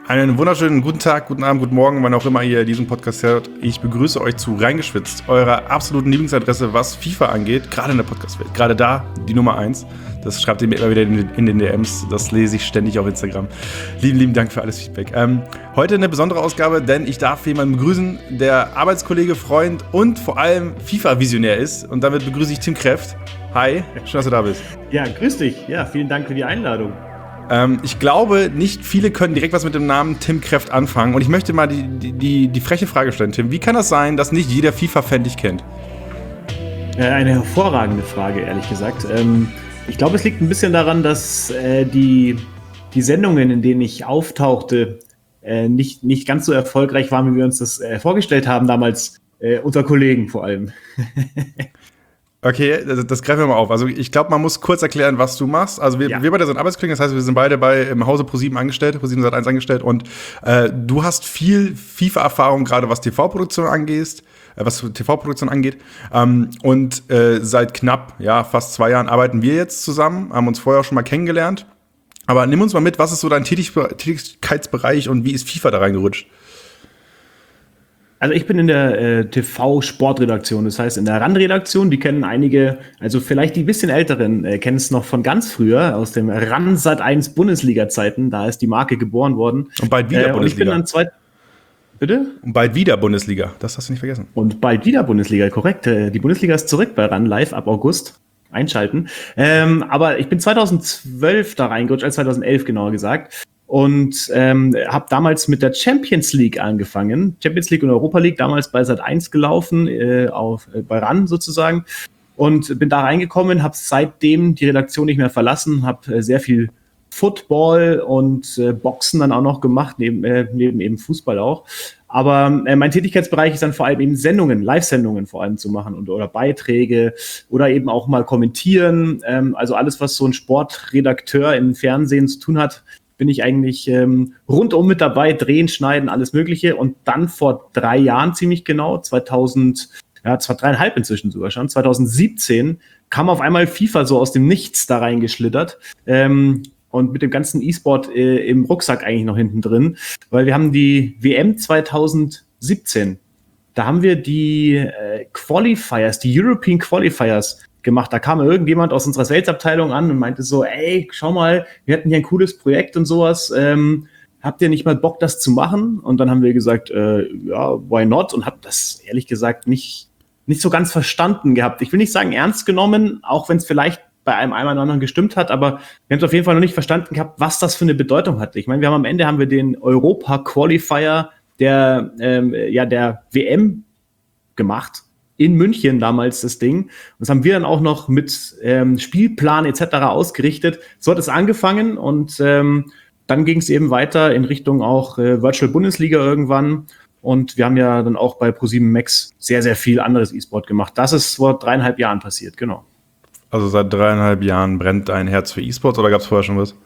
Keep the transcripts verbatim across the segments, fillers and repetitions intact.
Einen wunderschönen guten Tag, guten Abend, guten Morgen, wann auch immer ihr diesen Podcast hört. Ich begrüße euch zu Reingeschwitzt, eurer absoluten Lieblingsadresse, was FIFA angeht, gerade in der Podcast-Welt. Gerade da die Nummer eins. Das schreibt ihr mir immer wieder in, in den D Ms. Das lese ich ständig auf Instagram. Lieben, lieben Dank für alles Feedback. Ähm, heute eine besondere Ausgabe, denn ich darf jemanden begrüßen, der Arbeitskollege, Freund und vor allem FIFA-Visionär ist. Und damit begrüße ich Tim Kreft. Hi, schön, dass du da bist. Ja, grüß dich. Ja, vielen Dank für die Einladung. Ähm, ich glaube, nicht viele können direkt was mit dem Namen Tim Kreft anfangen. Und ich möchte mal die, die, die freche Frage stellen, Tim. Wie kann das sein, dass nicht jeder FIFA-Fan dich kennt? Äh, eine hervorragende Frage, ehrlich gesagt. Ähm, ich glaube, es liegt ein bisschen daran, dass äh, die, die Sendungen, in denen ich auftauchte, äh, nicht, nicht ganz so erfolgreich waren, wie wir uns das äh, vorgestellt haben, damals äh, unter Kollegen vor allem. Okay, das, das greifen wir mal auf. Also ich glaube, man muss kurz erklären, was du machst. Also wir, ja. wir beide sind Arbeitskollegen, das heißt, wir sind beide bei im Hause ProSieben angestellt, ProSieben Sat eins angestellt und äh, du hast viel FIFA-Erfahrung, gerade was T V-Produktion angeht, äh, was T V-Produktion angeht. Ähm, und äh, seit knapp, ja, fast zwei Jahren arbeiten wir jetzt zusammen, haben uns vorher auch schon mal kennengelernt. Aber nimm uns mal mit, was ist so dein Tätig- Tätigkeitsbereich und wie ist FIFA da reingerutscht? Also ich bin in der äh, T V-Sportredaktion, das heißt in der RAN-Redaktion, die kennen einige, also vielleicht die bisschen Älteren, äh, kennen es noch von ganz früher, aus dem RAN Sat eins Bundesliga-Zeiten, da ist die Marke geboren worden. Und bald wieder äh, Bundesliga. Und ich bin dann zwei... Bitte? Und bald wieder Bundesliga, das hast du nicht vergessen. Und bald wieder Bundesliga, korrekt. Äh, die Bundesliga ist zurück bei RAN Live ab August. Einschalten. Ähm, aber ich bin zweitausendzwölf da reingerutscht, als zweitausendelf genauer gesagt. Und ähm, habe damals mit der Champions League angefangen. Champions League und Europa League, damals bei Sat eins gelaufen, äh, auf, äh, bei RAN sozusagen. Und bin da reingekommen, habe seitdem die Redaktion nicht mehr verlassen, habe äh, sehr viel Football und äh, Boxen dann auch noch gemacht, neben, äh, neben eben Fußball auch. Aber äh, mein Tätigkeitsbereich ist dann vor allem eben Sendungen, Live-Sendungen vor allem zu machen und, oder Beiträge oder eben auch mal kommentieren. Ähm, also alles, was so ein Sportredakteur im Fernsehen zu tun hat, bin ich eigentlich ähm, rundum mit dabei, drehen, schneiden, alles Mögliche. Und dann vor drei Jahren ziemlich genau, zweitausend, ja, zwar dreieinhalb inzwischen sogar schon, zweitausendsiebzehn, kam auf einmal FIFA so aus dem Nichts da reingeschlittert. Ähm, und mit dem ganzen E-Sport äh, im Rucksack eigentlich noch hinten drin. Weil wir haben die W M zweitausendsiebzehn, da haben wir die äh, Qualifiers, die European Qualifiers gemacht. Da kam irgendjemand aus unserer Sales-Abteilung an und meinte so, ey, schau mal, wir hatten hier ein cooles Projekt und sowas. Ähm, habt ihr nicht mal Bock, das zu machen? Und dann haben wir gesagt, äh, ja, why not? Und hab das ehrlich gesagt nicht, nicht so ganz verstanden gehabt. Ich will nicht sagen ernst genommen, auch wenn es vielleicht bei einem einen oder anderen gestimmt hat, aber wir haben es auf jeden Fall noch nicht verstanden gehabt, was das für eine Bedeutung hat. Ich meine, wir haben am Ende haben wir den Europa-Qualifier der, ähm, ja, der W M gemacht. In München damals das Ding. Und das haben wir dann auch noch mit ähm, Spielplan et cetera ausgerichtet. So hat es angefangen und ähm, dann ging es eben weiter in Richtung auch äh, Virtual Bundesliga irgendwann. Und wir haben ja dann auch bei ProSieben Max sehr, sehr viel anderes E-Sport gemacht. Das ist vor dreieinhalb Jahren passiert, genau. Also seit dreieinhalb Jahren brennt dein Herz für E-Sports oder gab es vorher schon was?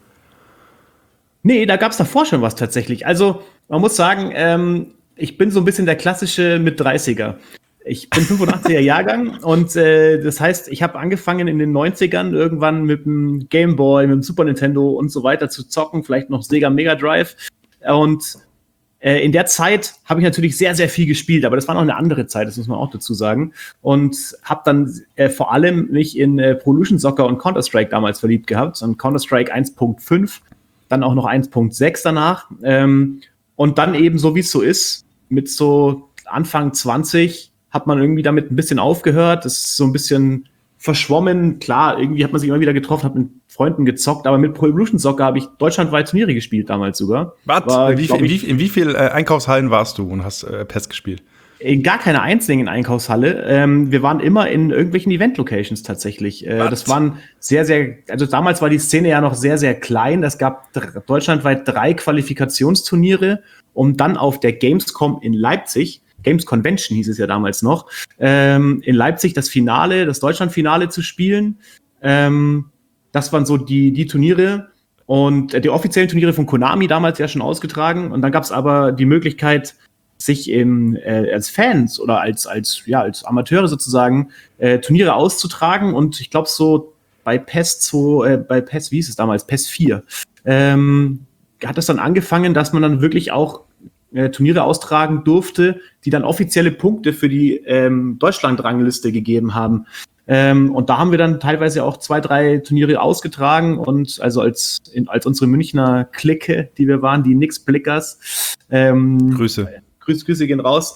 Nee, da gab es davor schon was tatsächlich. Also man muss sagen, ähm, ich bin so ein bisschen der klassische mit dreißiger. Ich bin fünfundachtziger Jahrgang und äh, das heißt, ich habe angefangen in den neunzigern irgendwann mit dem Game Boy, mit dem Super Nintendo und so weiter zu zocken, vielleicht noch Sega Mega Drive. Und äh, in der Zeit habe ich natürlich sehr, sehr viel gespielt, aber das war noch eine andere Zeit, das muss man auch dazu sagen. Und habe dann äh, vor allem mich in äh, Pro Evolution Soccer und Counter-Strike damals verliebt gehabt. Und Counter-Strike eins Punkt fünf, dann auch noch eins Punkt sechs danach. Ähm, und dann eben, so wie es so ist, mit so Anfang zwanzig hat man irgendwie damit ein bisschen aufgehört, das ist so ein bisschen verschwommen. Klar, irgendwie hat man sich immer wieder getroffen, hat mit Freunden gezockt, aber mit Pro Evolution Soccer habe ich deutschlandweit Turniere gespielt damals sogar. Was? In wie, in, wie, in wie viel äh, Einkaufshallen warst du und hast äh, P E S gespielt? In gar keiner einzigen Einkaufshalle. Ähm, wir waren immer in irgendwelchen Event-Locations tatsächlich. Äh, das waren sehr, sehr, also damals war die Szene ja noch sehr, sehr klein. Es gab dr- deutschlandweit drei Qualifikationsturniere, um dann auf der Gamescom in Leipzig, Games Convention hieß es ja damals noch, ähm, in Leipzig das Finale, das Deutschlandfinale zu spielen. Ähm, das waren so die, die Turniere und äh, die offiziellen Turniere von Konami damals ja schon ausgetragen. Und dann gab es aber die Möglichkeit, sich im, äh, als Fans oder als, als, ja, als Amateure sozusagen äh, Turniere auszutragen. Und ich glaube so bei P E S zwei, äh, bei P E S, wie hieß es damals, P E S vier, ähm, hat es dann angefangen, dass man dann wirklich auch äh, Turniere austragen durfte, die dann offizielle Punkte für die ähm, Deutschland-Rangliste gegeben haben. Ähm, und da haben wir dann teilweise auch zwei, drei Turniere ausgetragen und also als, in, als unsere Münchner Clique, die wir waren, die Nix-Blickers. Ähm, Grüße. Grüße, Grüße gehen raus.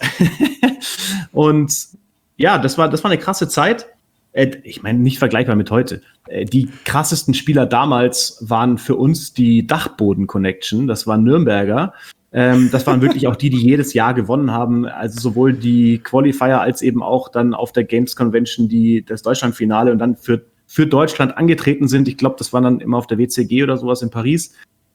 Und ja, das war, das war eine krasse Zeit. Äh, ich meine, nicht vergleichbar mit heute. Äh, die krassesten Spieler damals waren für uns die Dachboden-Connection. Das waren Nürnberger. Ähm, das waren wirklich auch die, die jedes Jahr gewonnen haben. Also sowohl die Qualifier als eben auch dann auf der Games Convention die, das Deutschlandfinale und dann für, für Deutschland angetreten sind. Ich glaube, das war dann immer auf der W C G oder sowas in Paris.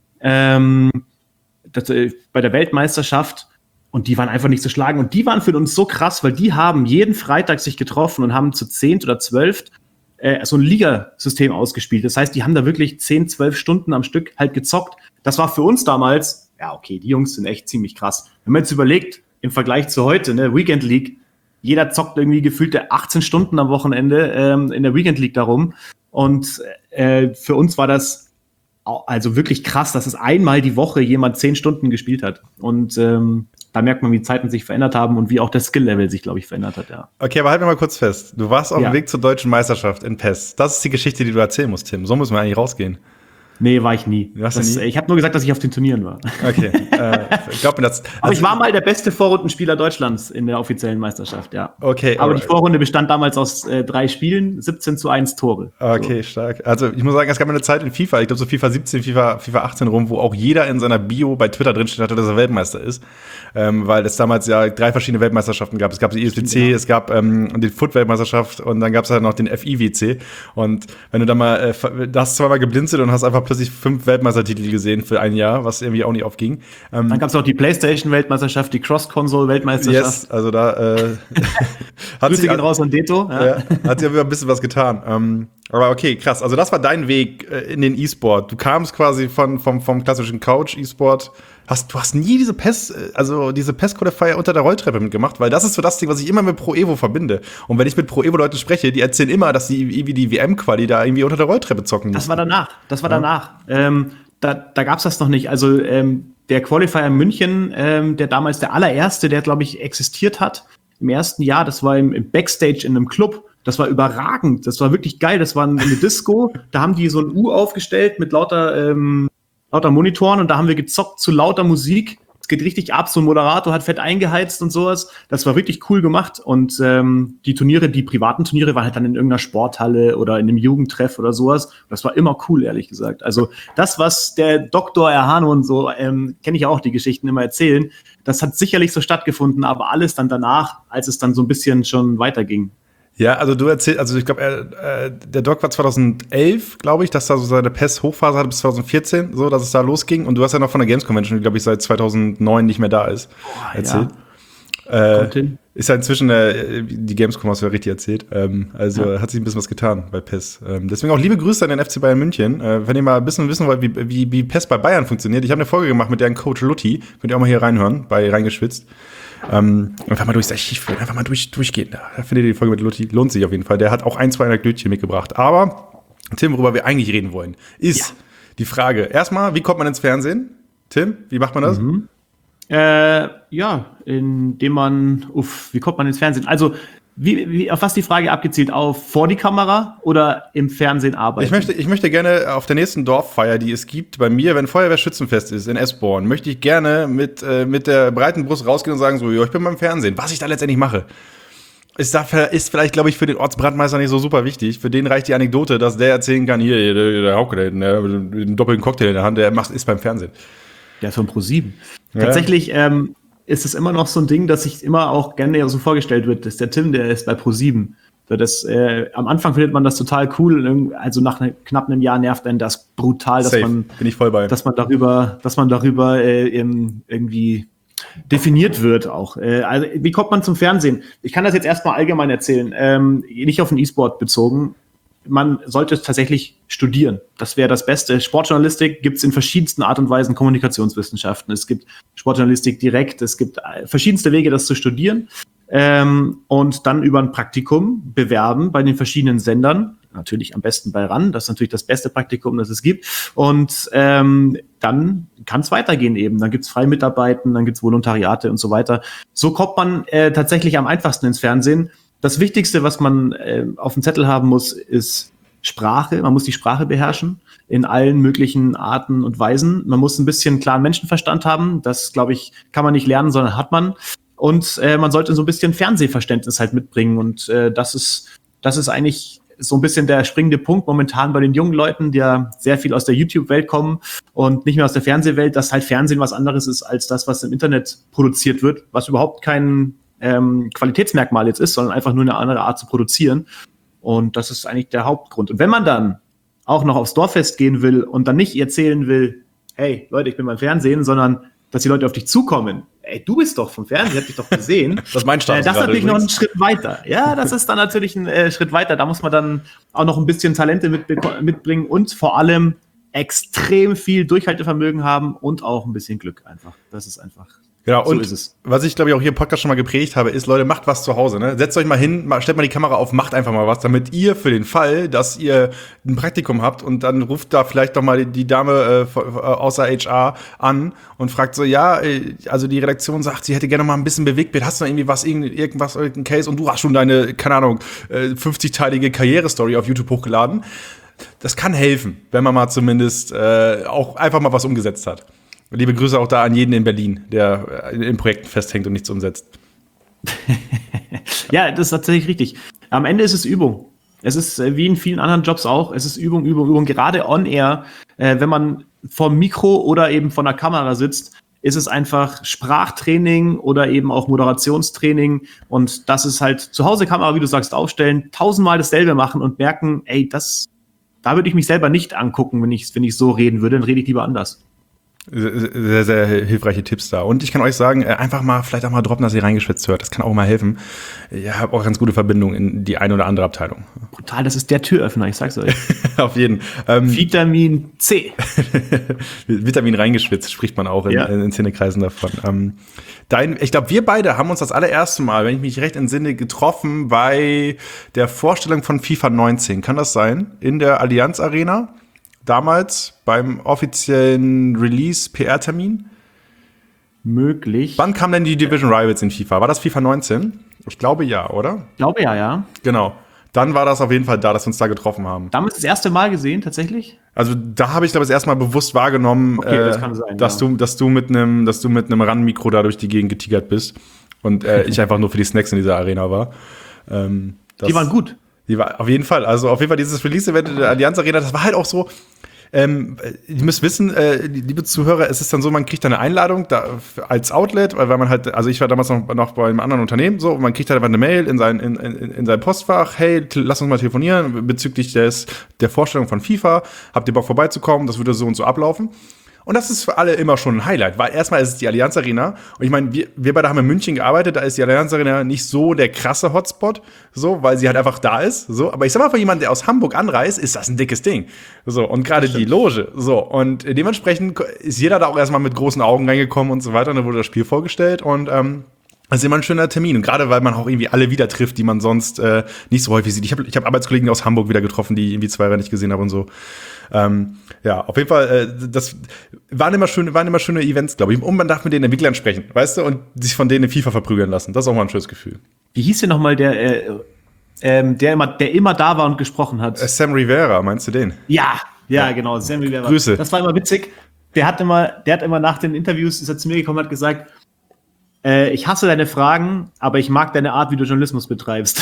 Ähm, das, äh, bei der Weltmeisterschaft. Und die waren einfach nicht zu schlagen. Und die waren für uns so krass, weil die haben jeden Freitag sich getroffen und haben zu zehnt oder zwölft äh, so ein Ligasystem ausgespielt. Das heißt, die haben da wirklich zehn, zwölf Stunden am Stück halt gezockt. Das war für uns damals, ja okay, die Jungs sind echt ziemlich krass. Wenn man jetzt überlegt, im Vergleich zu heute, ne, Weekend League, jeder zockt irgendwie gefühlte achtzehn Stunden am Wochenende ähm, in der Weekend League darum. Und äh, für uns war das also wirklich krass, dass es einmal die Woche jemand zehn Stunden gespielt hat. Und ähm, da merkt man, wie die Zeiten sich verändert haben und wie auch das Skill-Level sich, glaube ich, verändert hat, ja. Okay, aber halt mir mal kurz fest. Du warst auf Ja. dem Weg zur deutschen Meisterschaft in P E S. Das ist die Geschichte, die du erzählen musst, Tim. So müssen wir eigentlich rausgehen. Nee, war ich nie. Warst du Das, nie? Ich habe nur gesagt, dass ich auf den Turnieren war. Okay. äh, ich glaube, das. Aber ich war mal der beste Vorrundenspieler Deutschlands in der offiziellen Meisterschaft, ja. Okay. Aber alright. die Vorrunde bestand damals aus äh, drei Spielen, siebzehn zu eins Tore. Okay, stark. Also ich muss sagen, es gab mal eine Zeit in FIFA, ich glaube so FIFA siebzehn, FIFA, FIFA achtzehn rum, wo auch jeder in seiner Bio bei Twitter drinsteht hatte, dass er Weltmeister ist. Ähm, weil es damals ja drei verschiedene Weltmeisterschaften gab. Es gab die E S W C, Genau. es gab ähm, die Foot-Weltmeisterschaft und dann gab es halt noch den F I W C. Und wenn du dann mal, äh, da hast du zweimal geblinzelt und hast einfach plötzlich fünf Weltmeistertitel gesehen für ein Jahr, was irgendwie auch nicht aufging. Ähm, Dann gab es auch die PlayStation-Weltmeisterschaft, die Cross-Console-Weltmeisterschaft. yes, also da äh, hat Grüße sich gehen raus an Deto. Ja. Ja, hat ja wieder ein bisschen was getan. Ähm, aber okay, krass. Also das war dein Weg äh, in den E-Sport. Du kamst quasi von, vom, vom klassischen Couch-E-Sport. Hast, du hast nie diese P E S, äh, also diese P E S-Qualifier unter der Rolltreppe mitgemacht, weil das ist so das Ding, was ich immer mit Pro Evo verbinde. Und wenn ich mit Pro Evo-Leuten spreche, die erzählen immer, dass sie irgendwie die W M-Quali da irgendwie unter der Rolltreppe zocken Das mussten. war danach. Das war Ja. danach. Ähm, da da gab es das noch nicht. Also ähm, der Qualifier in München, ähm, der damals der allererste, der, glaube ich, existiert hat, im ersten Jahr, das war im, im Backstage in einem Club. Das war überragend. Das war wirklich geil. Das war eine Disco. Da haben die so ein U aufgestellt mit lauter, ähm, lauter Monitoren und da haben wir gezockt zu lauter Musik. Es geht richtig ab. So ein Moderator hat fett eingeheizt und sowas. Das war wirklich cool gemacht. Und ähm, die Turniere, die privaten Turniere, waren halt dann in irgendeiner Sporthalle oder in einem Jugendtreff oder sowas. Das war immer cool, ehrlich gesagt. Also das, was der Doktor Erhano und so, ähm, kenne ich auch, die Geschichten immer erzählen, das hat sicherlich so stattgefunden, aber alles dann danach, als es dann so ein bisschen schon weiterging. Ja, also du erzählst, also ich glaube, äh, der Doc war zweitausendelf, glaube ich, dass da so seine P E S-Hochphase hatte bis zweitausendvierzehn, so, dass es da losging. Und du hast ja noch von der Games Convention, die, glaube ich, seit zweitausendneun nicht mehr da ist, Boah, erzählt. ja. Äh, ist ja inzwischen, äh, die Gamescom hast du ja richtig erzählt. Ähm, also Ja. hat sich ein bisschen was getan bei P E S. Ähm, deswegen auch liebe Grüße an den F C Bayern München. Äh, wenn ihr mal ein bisschen wissen wollt, wie, wie, wie P E S bei Bayern funktioniert. Ich habe eine Folge gemacht mit deren Coach Lutti. Könnt ihr auch mal hier reinhören, bei Reingeschwitzt. Ähm, einfach mal durchs Archiv führen, einfach mal durch, durchgehen. Da, da findet ihr die Folge mit Lutti. Lohnt sich auf jeden Fall. Der hat auch ein, zwei Anekdötchen mitgebracht. Aber, Tim, worüber wir eigentlich reden wollen, ist Ja. die Frage. Erstmal, wie kommt man ins Fernsehen? Tim, wie macht man das? Mhm. Äh, ja, indem man, uff, wie kommt man ins Fernsehen? Also, wie, wie, auf was die Frage abgezielt? Auf vor die Kamera oder im Fernsehen arbeiten? Ich möchte, ich möchte gerne auf der nächsten Dorffeier, die es gibt, bei mir, wenn Feuerwehrschützenfest ist in Esborn, möchte ich gerne mit, äh, mit der breiten Brust rausgehen und sagen, so, ja, ich bin beim Fernsehen. Was ich da letztendlich mache, ist, dafür, ist vielleicht, glaube ich, für den Ortsbrandmeister nicht so super wichtig. Für den reicht die Anekdote, dass der erzählen kann, hier, der, der Hauke, der, der mit einem doppelten Cocktail in der Hand, der macht, ist beim Fernsehen. Der ist von ProSieben. Ja. Tatsächlich ähm, ist es immer noch so ein Ding, dass sich immer auch gerne so vorgestellt wird, dass der Tim, der ist bei ProSieben. So, das, äh, am Anfang findet man das total cool, also nach ne, knapp einem Jahr nervt einen das brutal, dass Safe. man, Bin ich voll bei. dass man darüber, dass man darüber äh, im, irgendwie definiert wird auch. Äh, also wie kommt man zum Fernsehen? Ich kann das jetzt erstmal allgemein erzählen, ähm, nicht auf den E-Sport bezogen. Man sollte tatsächlich studieren. Das wäre das Beste. Sportjournalistik gibt es in verschiedensten Art und Weisen, Kommunikationswissenschaften. Es gibt Sportjournalistik direkt, es gibt verschiedenste Wege, das zu studieren. Ähm, und dann über ein Praktikum bewerben bei den verschiedenen Sendern. natürlich am besten bei RAN. Das ist natürlich das beste Praktikum, das es gibt. Und ähm, dann kann es weitergehen eben. Dann gibt es Freimitarbeiten, dann gibt es Volontariate und so weiter. So kommt man äh, tatsächlich am einfachsten ins Fernsehen. Das Wichtigste, was man äh, auf dem Zettel haben muss, ist Sprache. Man muss die Sprache beherrschen in allen möglichen Arten und Weisen. Man muss ein bisschen klaren Menschenverstand haben. Das, glaube ich, kann man nicht lernen, sondern hat man. Und äh, man sollte so ein bisschen Fernsehverständnis halt mitbringen. Und äh, das ist, das ist eigentlich so ein bisschen der springende Punkt momentan bei den jungen Leuten, die ja sehr viel aus der YouTube-Welt kommen und nicht mehr aus der Fernsehwelt, dass halt Fernsehen was anderes ist als das, was im Internet produziert wird, was überhaupt kein ähm, Qualitätsmerkmal jetzt ist, sondern einfach nur eine andere Art zu produzieren. Und das ist eigentlich der Hauptgrund. Und wenn man dann auch noch aufs Dorffest gehen will und dann nicht erzählen will, hey, Leute, ich bin beim Fernsehen, sondern dass die Leute auf dich zukommen. Ey, du bist doch vom Fernsehen, ich hab dich doch gesehen. Das ist mein Status. Äh, das ist natürlich übrigens noch einen Schritt weiter. Ja, das ist dann natürlich ein äh, Schritt weiter. Da muss man dann auch noch ein bisschen Talente mitbe- mitbringen und vor allem extrem viel Durchhaltevermögen haben und auch ein bisschen Glück einfach. Das ist einfach. Genau, so und ist es. Was ich, glaube ich, auch hier im Podcast schon mal gepredigt habe, ist, Leute, macht was zu Hause. Ne? Setzt euch mal hin, mal, stellt mal die Kamera auf, macht einfach mal was, damit ihr für den Fall, dass ihr ein Praktikum habt und dann ruft da vielleicht doch mal die, die Dame äh, außer H R an und fragt so, ja, also die Redaktion sagt, sie hätte gerne mal ein bisschen Bewegtbild. Hast du noch irgendwie was, irgendwas, irgendein Case und du hast schon deine, keine Ahnung, fünfzig-teilige Karrierestory auf YouTube hochgeladen. Das kann helfen, wenn man mal zumindest äh, auch einfach mal was umgesetzt hat. Liebe Grüße auch da an jeden in Berlin, der in Projekten festhängt und nichts umsetzt. Ja, das ist tatsächlich richtig. Am Ende ist es Übung. Es ist äh, wie in vielen anderen Jobs auch. Es ist Übung, Übung, Übung. Gerade on air, äh, wenn man vor dem Mikro oder eben vor einer Kamera sitzt, ist es einfach Sprachtraining oder eben auch Moderationstraining. Und das ist halt zu Hause Kamera, wie du sagst, aufstellen, tausendmal dasselbe machen und merken, ey, das, da würde ich mich selber nicht angucken, wenn ich, wenn ich so reden würde, dann rede ich lieber anders. Sehr, sehr hilfreiche Tipps da. Und ich kann euch sagen, einfach mal, vielleicht auch mal droppen, dass ihr reingeschwitzt hört. Das kann auch mal helfen. Ich habe auch ganz gute Verbindung in die eine oder andere Abteilung. Brutal, das ist der Türöffner, ich sag's euch. Auf jeden. Ähm, Vitamin C. Vitamin reingeschwitzt, spricht man auch in, ja. in, in Szenekreisen davon. Ähm, dein, ich glaube, wir beide haben uns das allererste Mal, wenn ich mich recht entsinne, getroffen bei der Vorstellung von FIFA neunzehn. Kann das sein? In der Allianz Arena? Damals beim offiziellen Release-P R-Termin? Möglich. Wann kam denn die Division Rivals in FIFA? War das FIFA neunzehn? Ich glaube ja, oder? Ich glaube ja, ja. Genau. Dann war das auf jeden Fall da, dass wir uns da getroffen haben. Damals das erste Mal gesehen, tatsächlich? Also da habe ich, glaube ich, das erste Mal bewusst wahrgenommen, okay, das kann sein, äh, dass, ja. du, dass du mit einem dass du mit einem RAN-Mikro da durch die Gegend getigert bist und äh, ich einfach nur für die Snacks in dieser Arena war. Ähm, die waren gut. Die war, auf jeden Fall. Also auf jeden Fall dieses Release-Event in der Allianz Arena, das war halt auch so. Ähm, ihr müsst wissen, äh, liebe Zuhörer, es ist dann so, man kriegt dann eine Einladung da, als Outlet, weil man halt, also ich war damals noch, noch bei einem anderen Unternehmen, so, und man kriegt halt einfach eine Mail in sein, in, in, in sein Postfach, hey, lass uns mal telefonieren bezüglich des, der Vorstellung von FIFA, habt ihr Bock vorbeizukommen, das würde so und so ablaufen. Und das ist für alle immer schon ein Highlight, weil erstmal ist es die Allianz Arena. Und ich meine, wir, wir beide haben in München gearbeitet, da ist die Allianz Arena nicht so der krasse Hotspot, so, weil sie halt einfach da ist. So. Aber ich sag mal, für jemanden, der aus Hamburg anreist, ist das ein dickes Ding. So. Und gerade die Loge. So. Und dementsprechend ist jeder da auch erstmal mit großen Augen reingekommen und so weiter. Und dann wurde das Spiel vorgestellt. Und ähm, das ist immer ein schöner Termin. Und gerade weil man auch irgendwie alle wieder trifft, die man sonst äh, nicht so häufig sieht. Ich habe ich hab Arbeitskollegen aus Hamburg wieder getroffen, die ich irgendwie zwei Jahre nicht gesehen habe und so. Ähm, ja, auf jeden Fall, äh, das waren immer schöne, waren immer schöne Events, glaube ich. Und man darf mit den Entwicklern sprechen, weißt du, und sich von denen in FIFA verprügeln lassen. Das ist auch mal ein schönes Gefühl. Wie hieß denn nochmal der, äh, ähm, der, immer, der immer da war und gesprochen hat? Äh, Sam Rivera, meinst du den? Ja, ja, ja, genau, Sam Rivera. Grüße. Das war immer witzig. Der hat immer, der hat immer nach den Interviews, ist er zu mir gekommen und hat gesagt, äh, ich hasse deine Fragen, aber ich mag deine Art, wie du Journalismus betreibst.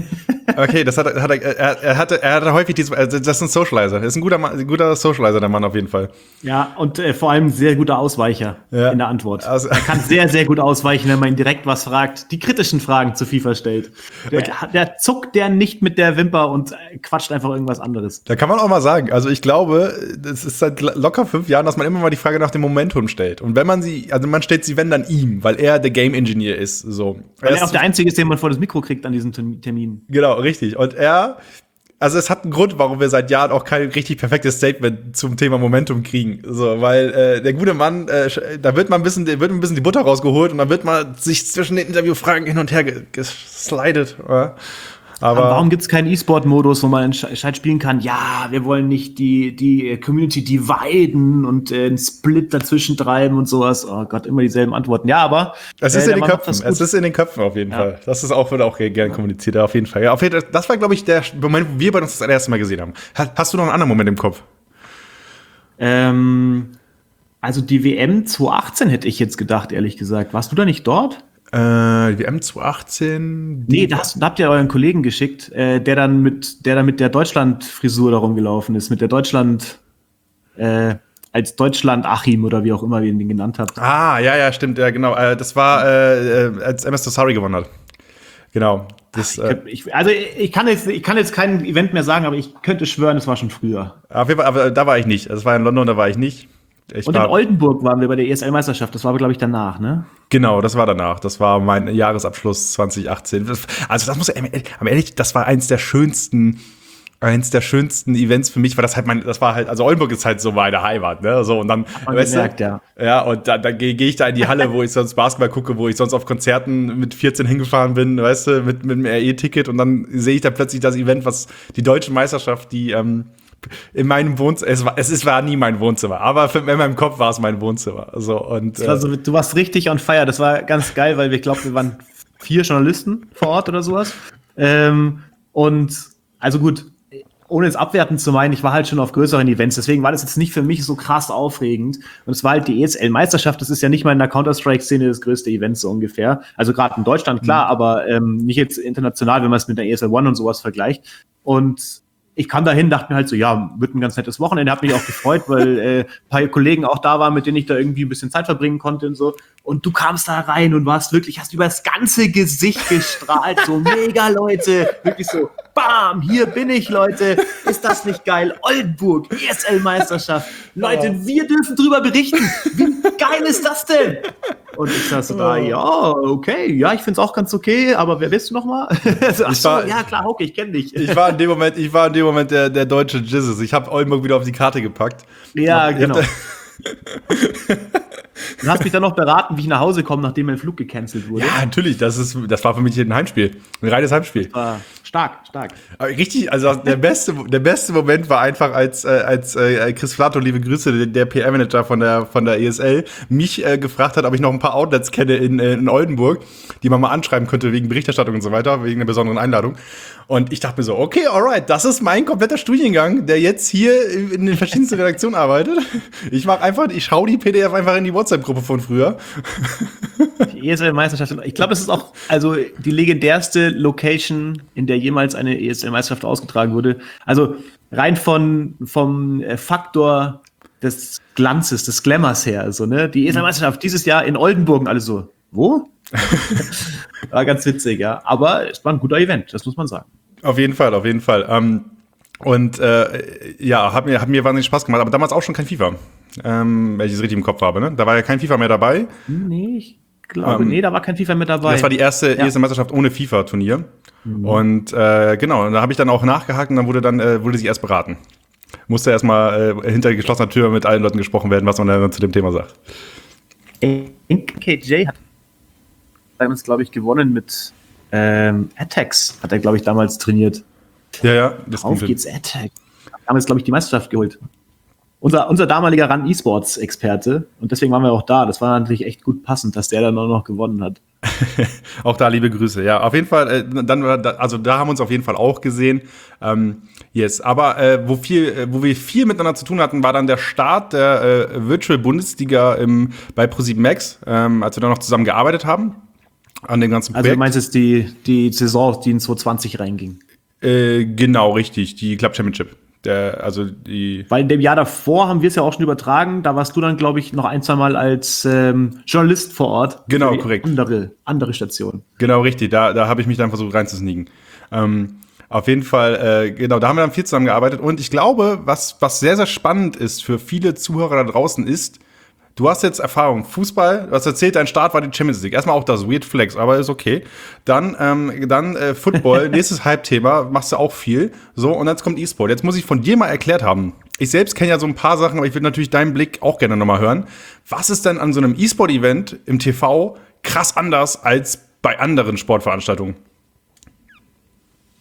Okay, das hat, hat er, er, er hatte, er hatte häufig diese, also das ist ein Socializer. Das ist ein guter, ein guter Socializer, der Mann auf jeden Fall. Ja, und äh, vor allem sehr guter Ausweicher ja. in der Antwort. Also, er kann sehr, sehr gut ausweichen, wenn man ihn direkt was fragt, die kritischen Fragen zu FIFA stellt. Der, okay. der zuckt der nicht mit der Wimper und quatscht einfach irgendwas anderes. Da kann man auch mal sagen, also ich glaube, das ist seit locker fünf Jahren, dass man immer mal die Frage nach dem Momentum stellt. Und wenn man sie, also man stellt sie, wenn dann ihm, weil er der Game Engineer ist, so. Weil er, er auch der Einzige ist, den man vor das Mikro kriegt an diesen Termin. Genau, richtig. Und er, also es hat einen Grund, warum wir seit Jahren auch kein richtig perfektes Statement zum Thema Momentum kriegen. So, weil äh, der gute Mann, äh, da wird mal ein bisschen, wird ein bisschen die Butter rausgeholt und dann wird mal sich zwischen den Interviewfragen hin und her geslidet. Oder? Aber, Aber warum gibt es keinen E-Sport-Modus, wo man entscheidend spielen kann, ja, wir wollen nicht die, die Community dividen und äh, einen Split dazwischen treiben und sowas. Oh Gott, immer dieselben Antworten. Ja, aber es ist äh, in den Köpfen. Es ist in den Köpfen auf jeden ja. Fall. Das ist auch, wird auch gerne kommuniziert, auf jeden Fall. Ja, auf jeden Fall. Das war, glaube ich, der Moment, wo wir bei uns das allererste Mal gesehen haben. Hast du noch einen anderen Moment im Kopf? Ähm, also die W M zwanzig achtzehn hätte ich jetzt gedacht, ehrlich gesagt. Warst du da nicht dort? Äh, die W M zwanzig achtzehn? Nee, da, hast, da habt ihr euren Kollegen geschickt, äh, der dann mit der dann mit der Deutschland-Frisur da rumgelaufen ist, mit der Deutschland, äh, als Deutschland-Achim oder wie auch immer ihr ihn genannt habt. Ah, ja, ja, stimmt, ja, genau. Äh, das war, äh, als M S Dosari gewonnen hat. Genau. Das, Ach, ich, ich, also ich kann, jetzt, ich kann jetzt kein Event mehr sagen, aber ich könnte schwören, es war schon früher. Auf jeden Fall, aber da war ich nicht. Es war in London, da war ich nicht. Ich und war, in Oldenburg waren wir bei der E S L-Meisterschaft. Das war aber, glaube ich, danach, ne? Genau, das war danach. Das war mein Jahresabschluss zwanzig achtzehn. Also das muss ich, am ehrlich, das war eins der schönsten, eins der schönsten Events für mich, weil das halt mein, das war halt, also Oldenburg ist halt so meine Heimat, ne? So und dann, weißt gemerkt, du, ja. ja, und dann, dann gehe geh ich da in die Halle, wo ich sonst Basketball gucke, wo ich sonst auf Konzerten mit vierzehn hingefahren bin, weißt du, mit, mit einem R E-Ticket und dann sehe ich da plötzlich das Event, was die deutsche Meisterschaft, die ähm, in meinem Wohnzimmer, es war, es ist, war nie mein Wohnzimmer, aber für, in meinem Kopf war es mein Wohnzimmer. So, und, das war so, du warst richtig on fire, das war ganz geil, weil wir, ich glaube, wir waren vier Journalisten vor Ort oder sowas. Ähm, und also gut, ohne es abwertend zu meinen, ich war halt schon auf größeren Events, deswegen war das jetzt nicht für mich so krass aufregend. Und es war halt die E S L-Meisterschaft, das ist ja nicht mal in der Counter-Strike-Szene das größte Event so ungefähr. Also gerade in Deutschland, klar, mhm. aber ähm, nicht jetzt international, wenn man es mit der E S L One und sowas vergleicht. Und ich kam dahin, dachte mir halt so, ja, wird ein ganz nettes Wochenende, hab mich auch gefreut, weil äh, ein paar Kollegen auch da waren, mit denen ich da irgendwie ein bisschen Zeit verbringen konnte und so. Und du kamst da rein und warst wirklich, hast über das ganze Gesicht gestrahlt, so mega, Leute, wirklich so, bam, hier bin ich, Leute, ist das nicht geil? Oldenburg, E S L-Meisterschaft, Leute, oh. wir dürfen drüber berichten, wie geil ist das denn? Und ich saß so da, ja, okay, ja, ich find's auch ganz okay, aber wer bist du nochmal? so, ach so, war, ja klar, okay, ich kenn dich. Ich war in dem Moment, ich war in dem Moment der, der deutsche Jizzes. Ich habe Oldenburg wieder auf die Karte gepackt. Ja, ich genau. Du hast mich dann noch beraten, wie ich nach Hause komme, nachdem mein Flug gecancelt wurde. Ja, natürlich. Das, ist, das war für mich ein Heimspiel. Ein reines Heimspiel. Das war stark, stark. Aber richtig, also der beste, der beste Moment war einfach, als, als äh, Chris Flato, liebe Grüße, der P R-Manager von der, von der E S L, mich äh, gefragt hat, ob ich noch ein paar Outlets kenne in, äh, in Oldenburg, die man mal anschreiben könnte wegen Berichterstattung und so weiter, wegen einer besonderen Einladung. Und ich dachte mir so, okay, alright, das ist mein kompletter Studiengang, der jetzt hier in den verschiedensten Redaktionen arbeitet. Ich mach einfach, ich schau die P D F einfach in die WhatsApp-Gruppe von früher. Die E S L-Meisterschaft, ich glaube, das ist auch also die legendärste Location, in der jemals eine E S L-Meisterschaft ausgetragen wurde. Also rein von vom Faktor des Glanzes, des Glamours her. Also, ne? Die E S L-Meisterschaft dieses Jahr in Oldenburg, alle so, wo? War ganz witzig, ja. Aber es war ein guter Event, das muss man sagen. Auf jeden Fall, auf jeden Fall. Ähm, und äh, ja, hat mir, hat mir wahnsinnig Spaß gemacht, aber damals auch schon kein FIFA. Ähm, wenn ich es richtig im Kopf habe, ne? Da war ja kein FIFA mehr dabei. Nee, ich glaube, ähm, nee, da war kein FIFA mehr dabei. Das war die erste ja. E S L-Meisterschaft ohne FIFA-Turnier. Mhm. Und äh, genau, und da habe ich dann auch nachgehakt und dann wurde dann äh, wurde sie erst beraten. Musste erstmal äh, hinter geschlossener Tür mit allen Leuten gesprochen werden, was man dann zu dem Thema sagt. K J hat damals, glaube ich, gewonnen mit ähm, Attacks, hat er, glaube ich, damals trainiert. Ja, ja. Das Auf geht's Attack. Haben jetzt, glaube ich, die Meisterschaft geholt. Unser, unser damaliger R A N E-Sports-Experte. Und deswegen waren wir auch da. Das war natürlich echt gut passend, dass der dann auch noch gewonnen hat. Auch da liebe Grüße. Ja, auf jeden Fall. Äh, dann, also da haben wir uns auf jeden Fall auch gesehen. Ähm, yes. Aber äh, wo, viel, wo wir viel miteinander zu tun hatten, war dann der Start der äh, Virtual Bundesliga im, bei ProSieben Max, ähm, als wir da noch zusammen gearbeitet haben. An dem ganzen Projekt. Also du meinst jetzt die, die Saison, die in zwanzig zwanzig reinging? Äh, genau, richtig. Die Club Championship. Der, also die Weil in dem Jahr davor haben wir es ja auch schon übertragen. Da warst du dann, glaube ich, noch ein, zwei Mal als ähm, Journalist vor Ort. Genau, korrekt. Andere, andere Station. Genau, richtig. Da, da habe ich mich dann versucht reinzusneaken. Ähm, auf jeden Fall, äh, genau, da haben wir dann viel zusammengearbeitet. Und ich glaube, was, was sehr, sehr spannend ist für viele Zuhörer da draußen ist, du hast jetzt Erfahrung, Fußball, du hast erzählt, dein Start war die Champions League. Erstmal auch das, Weird Flex, aber ist okay. Dann, ähm, dann äh, Football, nächstes Hype-Thema, machst du auch viel. So, und jetzt kommt E-Sport. Jetzt muss ich von dir mal erklärt haben. Ich selbst kenne ja so ein paar Sachen, aber ich würde natürlich deinen Blick auch gerne nochmal hören. Was ist denn an so einem E-Sport-Event im T V krass anders als bei anderen Sportveranstaltungen?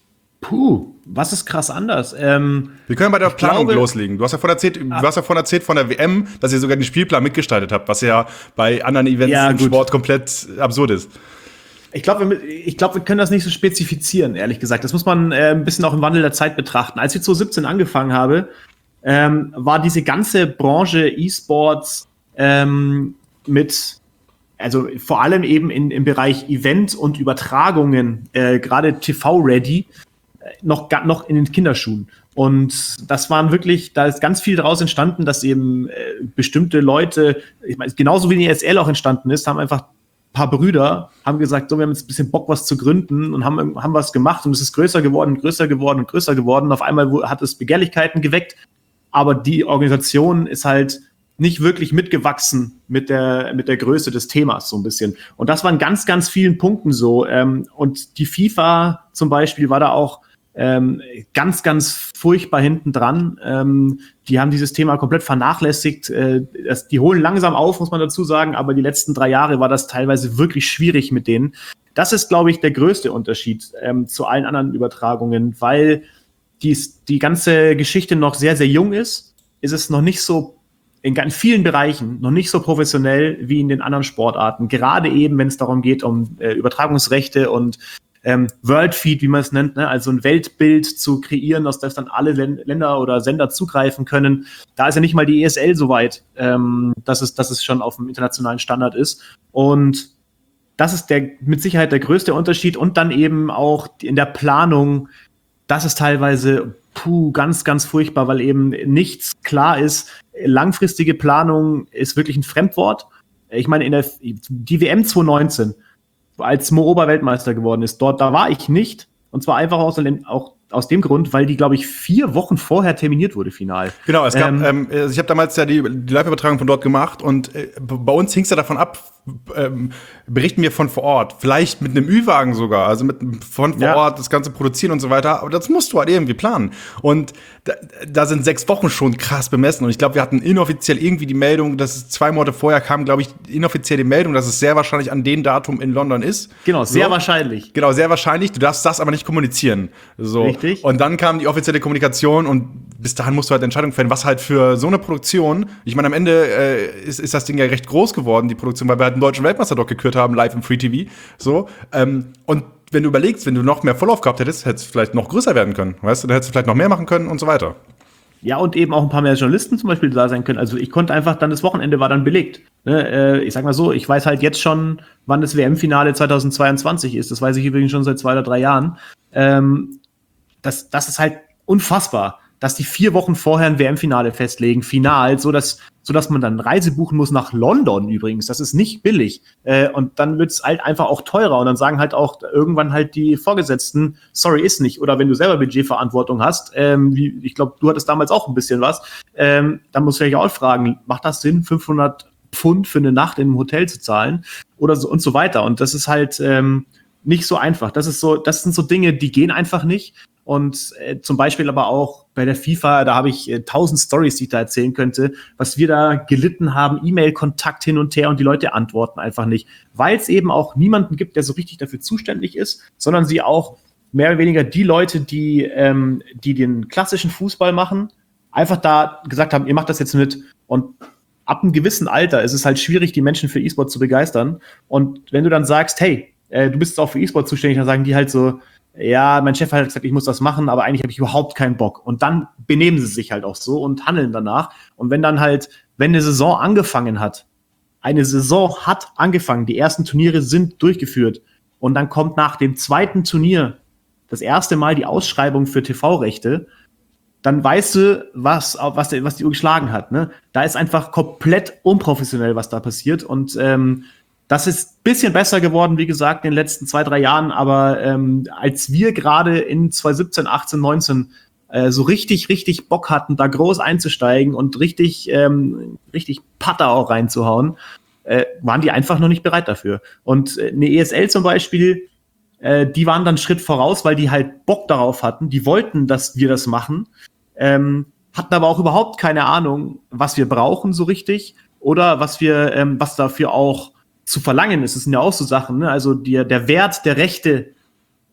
Puh, was ist krass anders? Ähm, Wir können bei der Planung glaube, loslegen. Du hast ja vorhin erzählt, du hast ja vorhin erzählt von der W M, dass ihr sogar den Spielplan mitgestaltet habt, was ja bei anderen Events Ja, im gut. Sport komplett absurd ist. Ich glaube, wir, ich glaub, wir können das nicht so spezifizieren, ehrlich gesagt. Das muss man äh, ein bisschen auch im Wandel der Zeit betrachten. Als ich zwanzig siebzehn angefangen habe, ähm, war diese ganze Branche E-Sports ähm, mit, also vor allem eben in, im Bereich Event und Übertragungen, äh, gerade T V-ready, äh, noch, ga- noch in den Kinderschuhen. Und das waren wirklich, da ist ganz viel daraus entstanden, dass eben äh, bestimmte Leute, ich meine, genauso wie die E S L auch entstanden ist, haben einfach paar Brüder haben gesagt, so, wir haben jetzt ein bisschen Bock, was zu gründen und haben, haben was gemacht und es ist größer geworden, größer geworden und größer geworden. Und auf einmal wo- hat es Begehrlichkeiten geweckt, aber die Organisation ist halt nicht wirklich mitgewachsen mit der, mit der Größe des Themas so ein bisschen. Und das war in ganz, ganz vielen Punkten so. Ähm, und die FIFA zum Beispiel war da auch ähm, ganz, ganz furchtbar hinten dran. Ähm, die haben dieses Thema komplett vernachlässigt. Äh, das, die holen langsam auf, muss man dazu sagen, aber die letzten drei Jahre war das teilweise wirklich schwierig mit denen. Das ist, glaube ich, der größte Unterschied ähm, zu allen anderen Übertragungen, weil die, die ganze Geschichte noch sehr, sehr jung ist, ist es noch nicht so in ganz vielen Bereichen noch nicht so professionell wie in den anderen Sportarten. Gerade eben, wenn es darum geht, um äh, Übertragungsrechte und ähm, Worldfeed, wie man es nennt, ne? Also ein Weltbild zu kreieren, aus das dann alle Län- Länder oder Sender zugreifen können. Da ist ja nicht mal die E S L so weit, ähm, dass es, dass es schon auf dem internationalen Standard ist. Und das ist der mit Sicherheit der größte Unterschied. Und dann eben auch in der Planung, das ist teilweise puh, ganz, ganz furchtbar, weil eben nichts klar ist. Langfristige Planung ist wirklich ein Fremdwort. Ich meine, in der die W M zwanzig neunzehn, als Mo Ober-Weltmeister geworden ist, dort, da war ich nicht. Und zwar einfach aus, auch aus dem Grund, weil die, glaube ich, vier Wochen vorher terminiert wurde, final. Genau, es gab, Ähm, ähm, ich habe damals ja die, die Live-Übertragung von dort gemacht und äh, bei uns hing es ja davon ab, ähm, berichten wir von vor Ort, vielleicht mit einem Ü-Wagen sogar, also mit von vor Ja. Ort das Ganze produzieren und so weiter, aber das musst du halt irgendwie planen. Und da, da sind sechs Wochen schon krass bemessen und ich glaube, wir hatten inoffiziell irgendwie die Meldung, dass es zwei Monate vorher kam, glaube ich, inoffiziell die Meldung, dass es sehr wahrscheinlich an dem Datum in London ist. Genau, sehr So. wahrscheinlich. Genau, sehr wahrscheinlich. Du darfst das aber nicht kommunizieren. So. Richtig. Und dann kam die offizielle Kommunikation und bis dahin musst du halt Entscheidungen fällen, was halt für so eine Produktion, ich meine, am Ende äh, ist, ist das Ding ja recht groß geworden, die Produktion, weil wir halt einen deutschen Weltmeister dort gekürt haben, live im Free T V. So. Ähm, und wenn du überlegst, wenn du noch mehr Vorlauf gehabt hättest, hättest du vielleicht noch größer werden können. Weißt du, dann hättest du vielleicht noch mehr machen können und so weiter. Ja, und eben auch ein paar mehr Journalisten zum Beispiel da sein können. Also ich konnte einfach dann, das Wochenende war dann belegt. Ne, äh, ich sag mal so, ich weiß halt jetzt schon, wann das W M-Finale zweitausendzweiundzwanzig ist. Das weiß ich übrigens schon seit zwei oder drei Jahren. Ähm, das, das ist halt unfassbar, dass die vier Wochen vorher ein W M-Finale festlegen, final, so dass, so dass man dann Reise buchen muss nach London übrigens. Das ist nicht billig. Äh, und dann wird's halt einfach auch teurer. Und dann sagen halt auch irgendwann halt die Vorgesetzten, sorry, ist nicht. Oder wenn du selber Budgetverantwortung hast, ähm, wie, ich glaube, du hattest damals auch ein bisschen was, ähm, dann musst du dich auch fragen, macht das Sinn, fünfhundert Pfund für eine Nacht in einem Hotel zu zahlen? Oder so und so weiter. Und das ist halt ähm, nicht so einfach. Das ist so, das sind so Dinge, die gehen einfach nicht. Und äh, zum Beispiel aber auch bei der FIFA, da habe ich äh, tausend Stories, die ich da erzählen könnte, was wir da gelitten haben, E-Mail-Kontakt hin und her und die Leute antworten einfach nicht, weil es eben auch niemanden gibt, der so richtig dafür zuständig ist, sondern sie auch mehr oder weniger die Leute, die, ähm, die den klassischen Fußball machen, einfach da gesagt haben, ihr macht das jetzt mit. Und ab einem gewissen Alter ist es halt schwierig, die Menschen für E-Sport zu begeistern. Und wenn du dann sagst, hey, äh, du bist auch für E-Sport zuständig, dann sagen die halt so, ja, mein Chef hat gesagt, ich muss das machen, aber eigentlich habe ich überhaupt keinen Bock. Und dann benehmen sie sich halt auch so und handeln danach. Und wenn dann halt, wenn eine Saison angefangen hat, eine Saison hat angefangen, die ersten Turniere sind durchgeführt und dann kommt nach dem zweiten Turnier das erste Mal die Ausschreibung für T V-Rechte, dann weißt du, was, was, der, was die Uhr geschlagen hat. Ne? Da ist einfach komplett unprofessionell, was da passiert. Und ähm, das ist ein bisschen besser geworden, wie gesagt, in den letzten zwei, drei Jahren. Aber ähm, als wir gerade in zwanzig siebzehn, achtzehn, neunzehn äh, so richtig, richtig Bock hatten, da groß einzusteigen und richtig, ähm, richtig Patter auch reinzuhauen, äh, waren die einfach noch nicht bereit dafür. Und äh, eine E S L zum Beispiel, äh, die waren dann einen Schritt voraus, weil die halt Bock darauf hatten. Die wollten, dass wir das machen, ähm, hatten aber auch überhaupt keine Ahnung, was wir brauchen so richtig oder was wir, ähm, was dafür auch zu verlangen ist. Das sind ja auch so Sachen, ne? Also die, der Wert der Rechte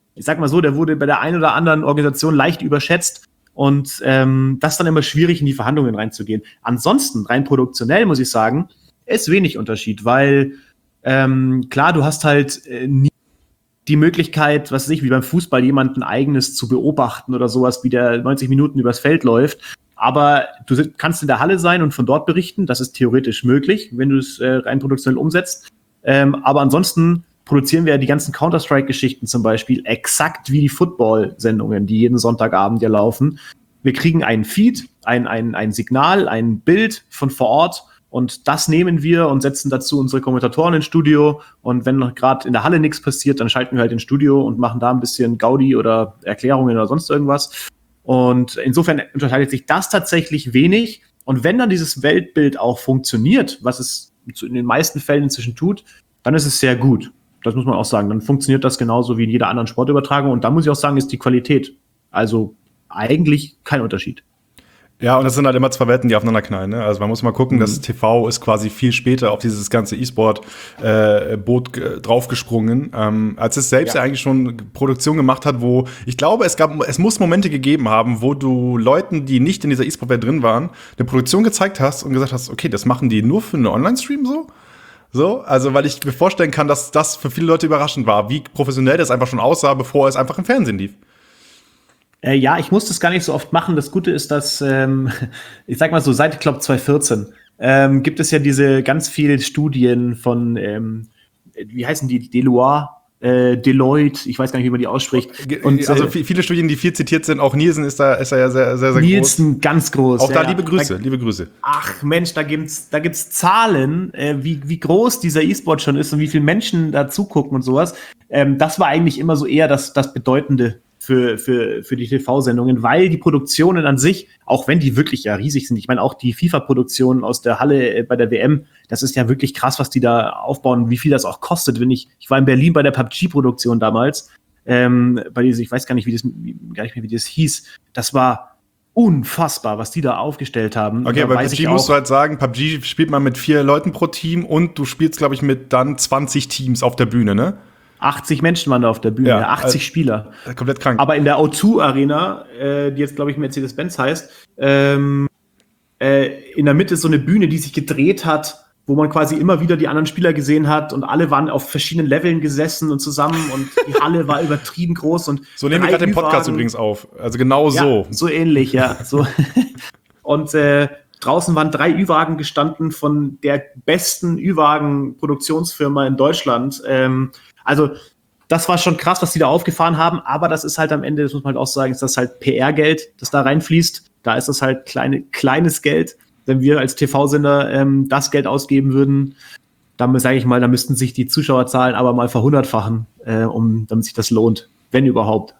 ich sag mal so, der wurde bei der einen oder anderen Organisation leicht überschätzt. Und ähm, das ist dann immer schwierig, in die Verhandlungen reinzugehen. Ansonsten, rein produktionell, muss ich sagen, ist wenig Unterschied, weil ähm, klar, du hast halt äh, nie die Möglichkeit, was weiß ich, wie beim Fußball, jemanden eigenes zu beobachten oder sowas, wie der neunzig Minuten übers Feld läuft. Aber du kannst in der Halle sein und von dort berichten. Das ist theoretisch möglich, wenn du es äh, rein produktionell umsetzt. Ähm, aber ansonsten produzieren wir ja die ganzen Counter-Strike-Geschichten zum Beispiel exakt wie die Football-Sendungen, die jeden Sonntagabend ja laufen. Wir kriegen einen Feed, ein, ein, ein Signal, ein Bild von vor Ort und das nehmen wir und setzen dazu unsere Kommentatoren ins Studio. Und wenn gerade in der Halle nichts passiert, dann schalten wir halt ins Studio und machen da ein bisschen Gaudi oder Erklärungen oder sonst irgendwas. Und insofern unterscheidet sich das tatsächlich wenig. Und wenn dann dieses Weltbild auch funktioniert, was es in den meisten Fällen inzwischen tut, dann ist es sehr gut. Das muss man auch sagen. Dann funktioniert das genauso wie in jeder anderen Sportübertragung. Und da muss ich auch sagen, ist die Qualität. Also eigentlich kein Unterschied. Ja, und das sind halt immer zwei Welten, die aufeinander knallen. Ne? Also man muss mal gucken, mhm. das T V ist quasi viel später auf dieses ganze E-Sport-Boot äh, draufgesprungen, ähm, als es selbst ja. ja eigentlich schon Produktion gemacht hat, wo ich glaube, es gab, es muss Momente gegeben haben, wo du Leuten, die nicht in dieser E-Sport-Welt drin waren, eine Produktion gezeigt hast und gesagt hast, okay, das machen die nur für einen Online-Stream so? So, also weil ich mir vorstellen kann, dass das für viele Leute überraschend war, wie professionell das einfach schon aussah, bevor es einfach im Fernsehen lief. Äh, ja, ich muss das gar nicht so oft machen. Das Gute ist, dass, ähm, ich sag mal so, seit, ich glaube, zwanzig vierzehn ähm, gibt es ja diese ganz viele Studien von, ähm, wie heißen die, Deloitte, äh, Deloitte, ich weiß gar nicht, wie man die ausspricht. Und, also äh, viele Studien, die viel zitiert sind, auch Nielsen ist da, ist da ja sehr, sehr, sehr Nielsen, groß. Nielsen, ganz groß. Auch da ja, liebe Grüße, da, liebe Grüße. Ach Mensch, da gibt's, da gibt's Zahlen, äh, wie, wie groß dieser E-Sport schon ist und wie viele Menschen da zugucken und sowas. Ähm, das war eigentlich immer so eher das, das Bedeutende für, für, für die T V-Sendungen, weil die Produktionen an sich, auch wenn die wirklich ja riesig sind, ich meine auch die FIFA-Produktionen aus der Halle äh, bei der W M, das ist ja wirklich krass, was die da aufbauen, wie viel das auch kostet. Wenn ich, ich war in Berlin bei der P U B G-Produktion damals, ähm, bei dieser, ich weiß gar nicht, wie das, wie, gar nicht mehr, wie das hieß, das war unfassbar, was die da aufgestellt haben. Okay, aber bei P U B G musst du halt sagen, P U B G spielt man mit vier Leuten pro Team und du spielst, glaube ich, mit dann zwanzig Teams auf der Bühne, ne? achtzig Menschen waren da auf der Bühne, ja, achtzig äh, Spieler. Komplett krank. Aber in der O zwei Arena, äh, die jetzt, glaube ich, Mercedes-Benz heißt, ähm, äh, in der Mitte ist so eine Bühne, die sich gedreht hat, wo man quasi immer wieder die anderen Spieler gesehen hat und alle waren auf verschiedenen Leveln gesessen und zusammen und die Halle war übertrieben groß. Und so nehmen wir gerade den Podcast übrigens auf. Also genau ja, so. So ähnlich, ja. So. Und äh, draußen waren drei Ü-Wagen gestanden von der besten Ü-Wagen-Produktionsfirma in Deutschland. Ähm, Also, das war schon krass, was die da aufgefahren haben, aber das ist halt am Ende, das muss man halt auch sagen, ist das halt P R-Geld, das da reinfließt. Da ist das halt kleine, kleines Geld. Wenn wir als T V-Sender ähm, das Geld ausgeben würden, dann sage ich mal, da müssten sich die Zuschauerzahlen aber mal verhundertfachen, äh, um, damit sich das lohnt, wenn überhaupt.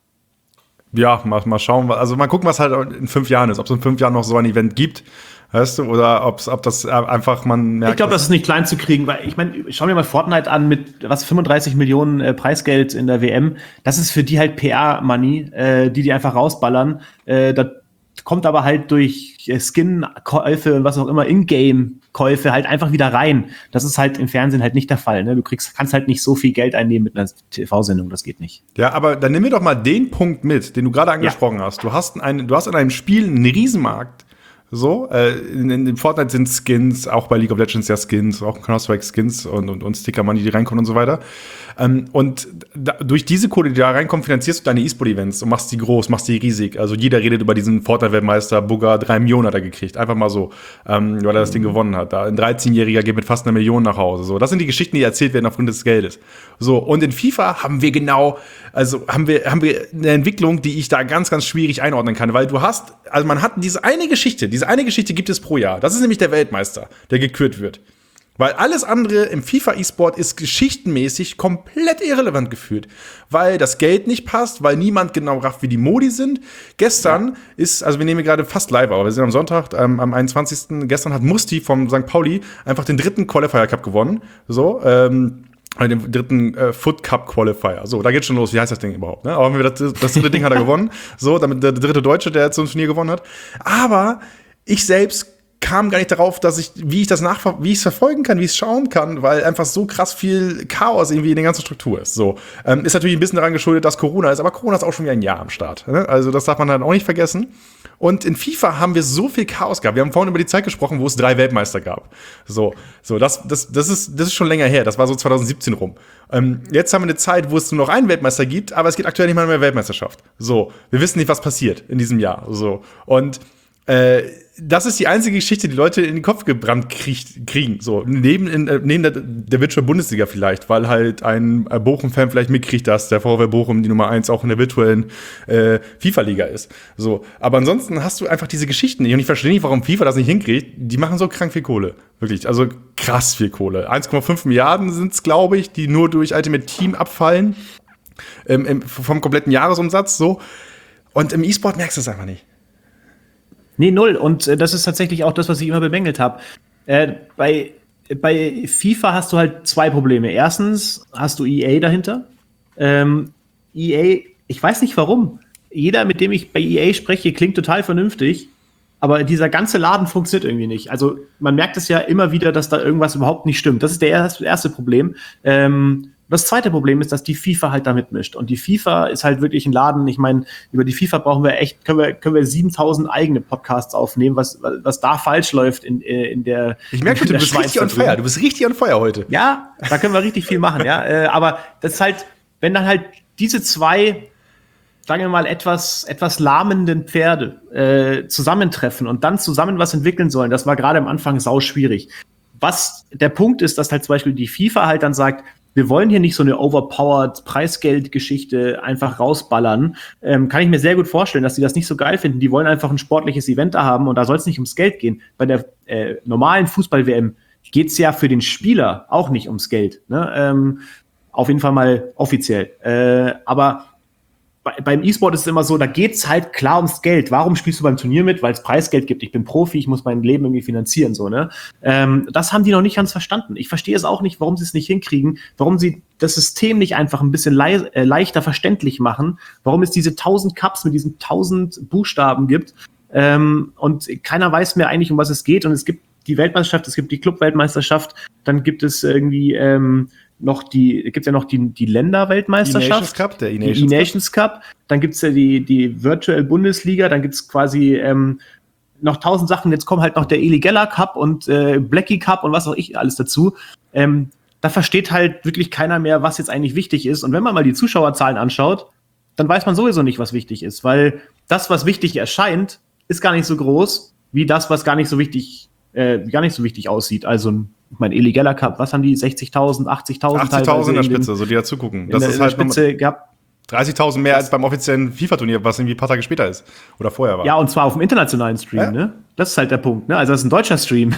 Ja, mal, mal schauen. Also mal gucken, was halt in fünf Jahren ist. Ob es in fünf Jahren noch so ein Event gibt, weißt du, oder ob's, ob das einfach man merkt. Ich glaube, das ist nicht klein zu kriegen, weil ich meine, schau mir mal Fortnite an mit was fünfunddreißig Millionen äh, Preisgeld in der W M. Das ist für die halt P R-Money, äh, die die einfach rausballern. Äh, da kommt aber halt durch äh, Skin-Käufe und was auch immer, In-Game-Käufe halt einfach wieder rein. Das ist halt im Fernsehen halt nicht der Fall. Ne? Du kriegst, kannst halt nicht so viel Geld einnehmen mit einer T V-Sendung, das geht nicht. Ja, aber dann nimm mir doch mal den Punkt mit, den du gerade angesprochen ja. hast. Du hast, ein, du hast in einem Spiel einen Riesenmarkt. So, äh, in, in Fortnite sind Skins, auch bei League of Legends ja Skins, auch in Counter-Strike Skins und, und, und Sticker-Money, die reinkommen und so weiter. Ähm, und da, durch diese Kohle, die da reinkommen, finanzierst du deine E-Sport-Events und machst die groß, machst die riesig. Also jeder redet über diesen Fortnite-Weltmeister, Bugger, drei Millionen hat er gekriegt. Einfach mal so, ähm, weil er das Ding gewonnen hat. Da ein dreizehnjähriger geht mit fast einer Million nach Hause. So, das sind die Geschichten, die erzählt werden aufgrund des Geldes. So, und in FIFA haben wir genau, also haben wir, haben wir eine Entwicklung, die ich da ganz, ganz schwierig einordnen kann, weil du hast, also man hat diese eine Geschichte, diese eine Geschichte gibt es pro Jahr. Das ist nämlich der Weltmeister, der gekürt wird. Weil alles andere im FIFA-E-Sport ist geschichtenmäßig komplett irrelevant gefühlt. Weil das Geld nicht passt, weil niemand genau rafft, wie die Modi sind. Gestern ja. ist, also wir nehmen gerade fast live, aber wir sind am Sonntag, ähm, am einundzwanzigsten Gestern hat Musti vom Sankt Pauli einfach den dritten Qualifier Cup gewonnen. So, ähm, den dritten äh, Foot Cup Qualifier. So, da geht's schon los. Wie heißt das Ding überhaupt? Ne? Aber das, das dritte Ding hat er gewonnen. So, damit der dritte Deutsche, der jetzt so ein Turnier gewonnen hat. Aber ich selbst kam gar nicht darauf, dass ich, wie ich das nachver- wie ich es verfolgen kann, wie ich es schauen kann, weil einfach so krass viel Chaos irgendwie in der ganzen Struktur ist. So, ähm, ist natürlich ein bisschen daran geschuldet, dass Corona ist, aber Corona ist auch schon wieder ein Jahr am Start. Ne? Also das darf man dann auch nicht vergessen. Und in FIFA haben wir so viel Chaos gehabt. Wir haben vorhin über die Zeit gesprochen, wo es drei Weltmeister gab. So, so das, das, das ist, das ist schon länger her. Das war so zwanzig siebzehn rum. Ähm, jetzt haben wir eine Zeit, wo es nur noch einen Weltmeister gibt, aber es geht aktuell nicht mal mehr Weltmeisterschaft. So, wir wissen nicht, was passiert in diesem Jahr. So und äh, das ist die einzige Geschichte, die Leute in den Kopf gebrannt kriegt, kriegen. So, neben, in, äh, neben der, der virtuellen Bundesliga vielleicht, weil halt ein äh, Bochum-Fan vielleicht mitkriegt, dass der VfL Bochum die Nummer eins auch in der virtuellen äh, FIFA-Liga ist. So, aber ansonsten hast du einfach diese Geschichten nicht. Und ich verstehe nicht, warum FIFA das nicht hinkriegt. Die machen so krank viel Kohle. Wirklich, also krass viel Kohle. eins Komma fünf Milliarden sind es, glaube ich, die nur durch Ultimate Team abfallen. Ähm, im, vom kompletten Jahresumsatz, so. Und im E-Sport merkst du es einfach nicht. Nee, null. Und äh, das ist tatsächlich auch das, was ich immer bemängelt habe. Äh, bei, bei FIFA hast du halt zwei Probleme. Erstens hast du E A dahinter. Ähm, E A, ich weiß nicht warum. Jeder, mit dem ich bei E A spreche, klingt total vernünftig. Aber dieser ganze Laden funktioniert irgendwie nicht. Also man merkt es ja immer wieder, dass da irgendwas überhaupt nicht stimmt. Das ist der erste, erste Problem. Ähm, Das zweite Problem ist, dass die FIFA halt da mitmischt. Und die FIFA ist halt wirklich ein Laden. Ich meine, über die FIFA brauchen wir echt, können wir, können wir siebentausend eigene Podcasts aufnehmen, was, was da falsch läuft in, in der. Ich merke, du bist richtig on fire. Du bist richtig on fire heute. Ja, da können wir richtig viel machen, ja. Äh, aber das ist halt, wenn dann halt diese zwei, sagen wir mal, etwas, etwas lahmenden Pferde äh, zusammentreffen und dann zusammen was entwickeln sollen, das war gerade am Anfang sau schwierig. Was der Punkt ist, dass halt zum Beispiel die FIFA halt dann sagt, wir wollen hier nicht so eine overpowered Preisgeldgeschichte einfach rausballern. Ähm, kann ich mir sehr gut vorstellen, dass die das nicht so geil finden. Die wollen einfach ein sportliches Event da haben und da soll es nicht ums Geld gehen. Bei der äh, normalen Fußball-W M geht es ja für den Spieler auch nicht ums Geld. Ne? Ähm, auf jeden Fall mal offiziell. Äh, aber bei, beim E-Sport ist es immer so, da geht's halt klar ums Geld. Warum spielst du beim Turnier mit? Weil es Preisgeld gibt. Ich bin Profi, ich muss mein Leben irgendwie finanzieren. So, ne? Ähm, das haben die noch nicht ganz verstanden. Ich verstehe es auch nicht, warum sie es nicht hinkriegen, warum sie das System nicht einfach ein bisschen le- äh, leichter verständlich machen, warum es diese tausend Cups mit diesen tausend Buchstaben gibt ähm, und keiner weiß mehr eigentlich, um was es geht. Und es gibt die Weltmeisterschaft, es gibt die Club-Weltmeisterschaft, dann gibt es irgendwie ähm, noch die, gibt ja noch die, die Länderweltmeisterschaft, Cup, der E-Nations, die E-Nations Cup. Cup, dann gibt's ja die, die Virtual Bundesliga, dann gibt's quasi ähm, noch tausend Sachen, jetzt kommt halt noch der Eli Geller Cup und äh, Blackie Cup und was auch ich alles dazu. Ähm, da versteht halt wirklich keiner mehr, was jetzt eigentlich wichtig ist. Und wenn man mal die Zuschauerzahlen anschaut, dann weiß man sowieso nicht, was wichtig ist, weil das, was wichtig erscheint, ist gar nicht so groß, wie das, was gar nicht so wichtig, äh, gar nicht so wichtig aussieht. Also ein Ich meine, Eli Geller Cup, was haben die? sechzigtausend, achtzigtausend? achtzigtausend in der Spitze, so die dazu gucken. Das ist halt Spitze gehabt. dreißigtausend mehr als beim offiziellen FIFA-Turnier, was irgendwie ein paar Tage später ist. Oder vorher war. Ja, und zwar auf dem internationalen Stream, ja? ne? Das ist halt der Punkt, ne? Also das ist ein deutscher Stream.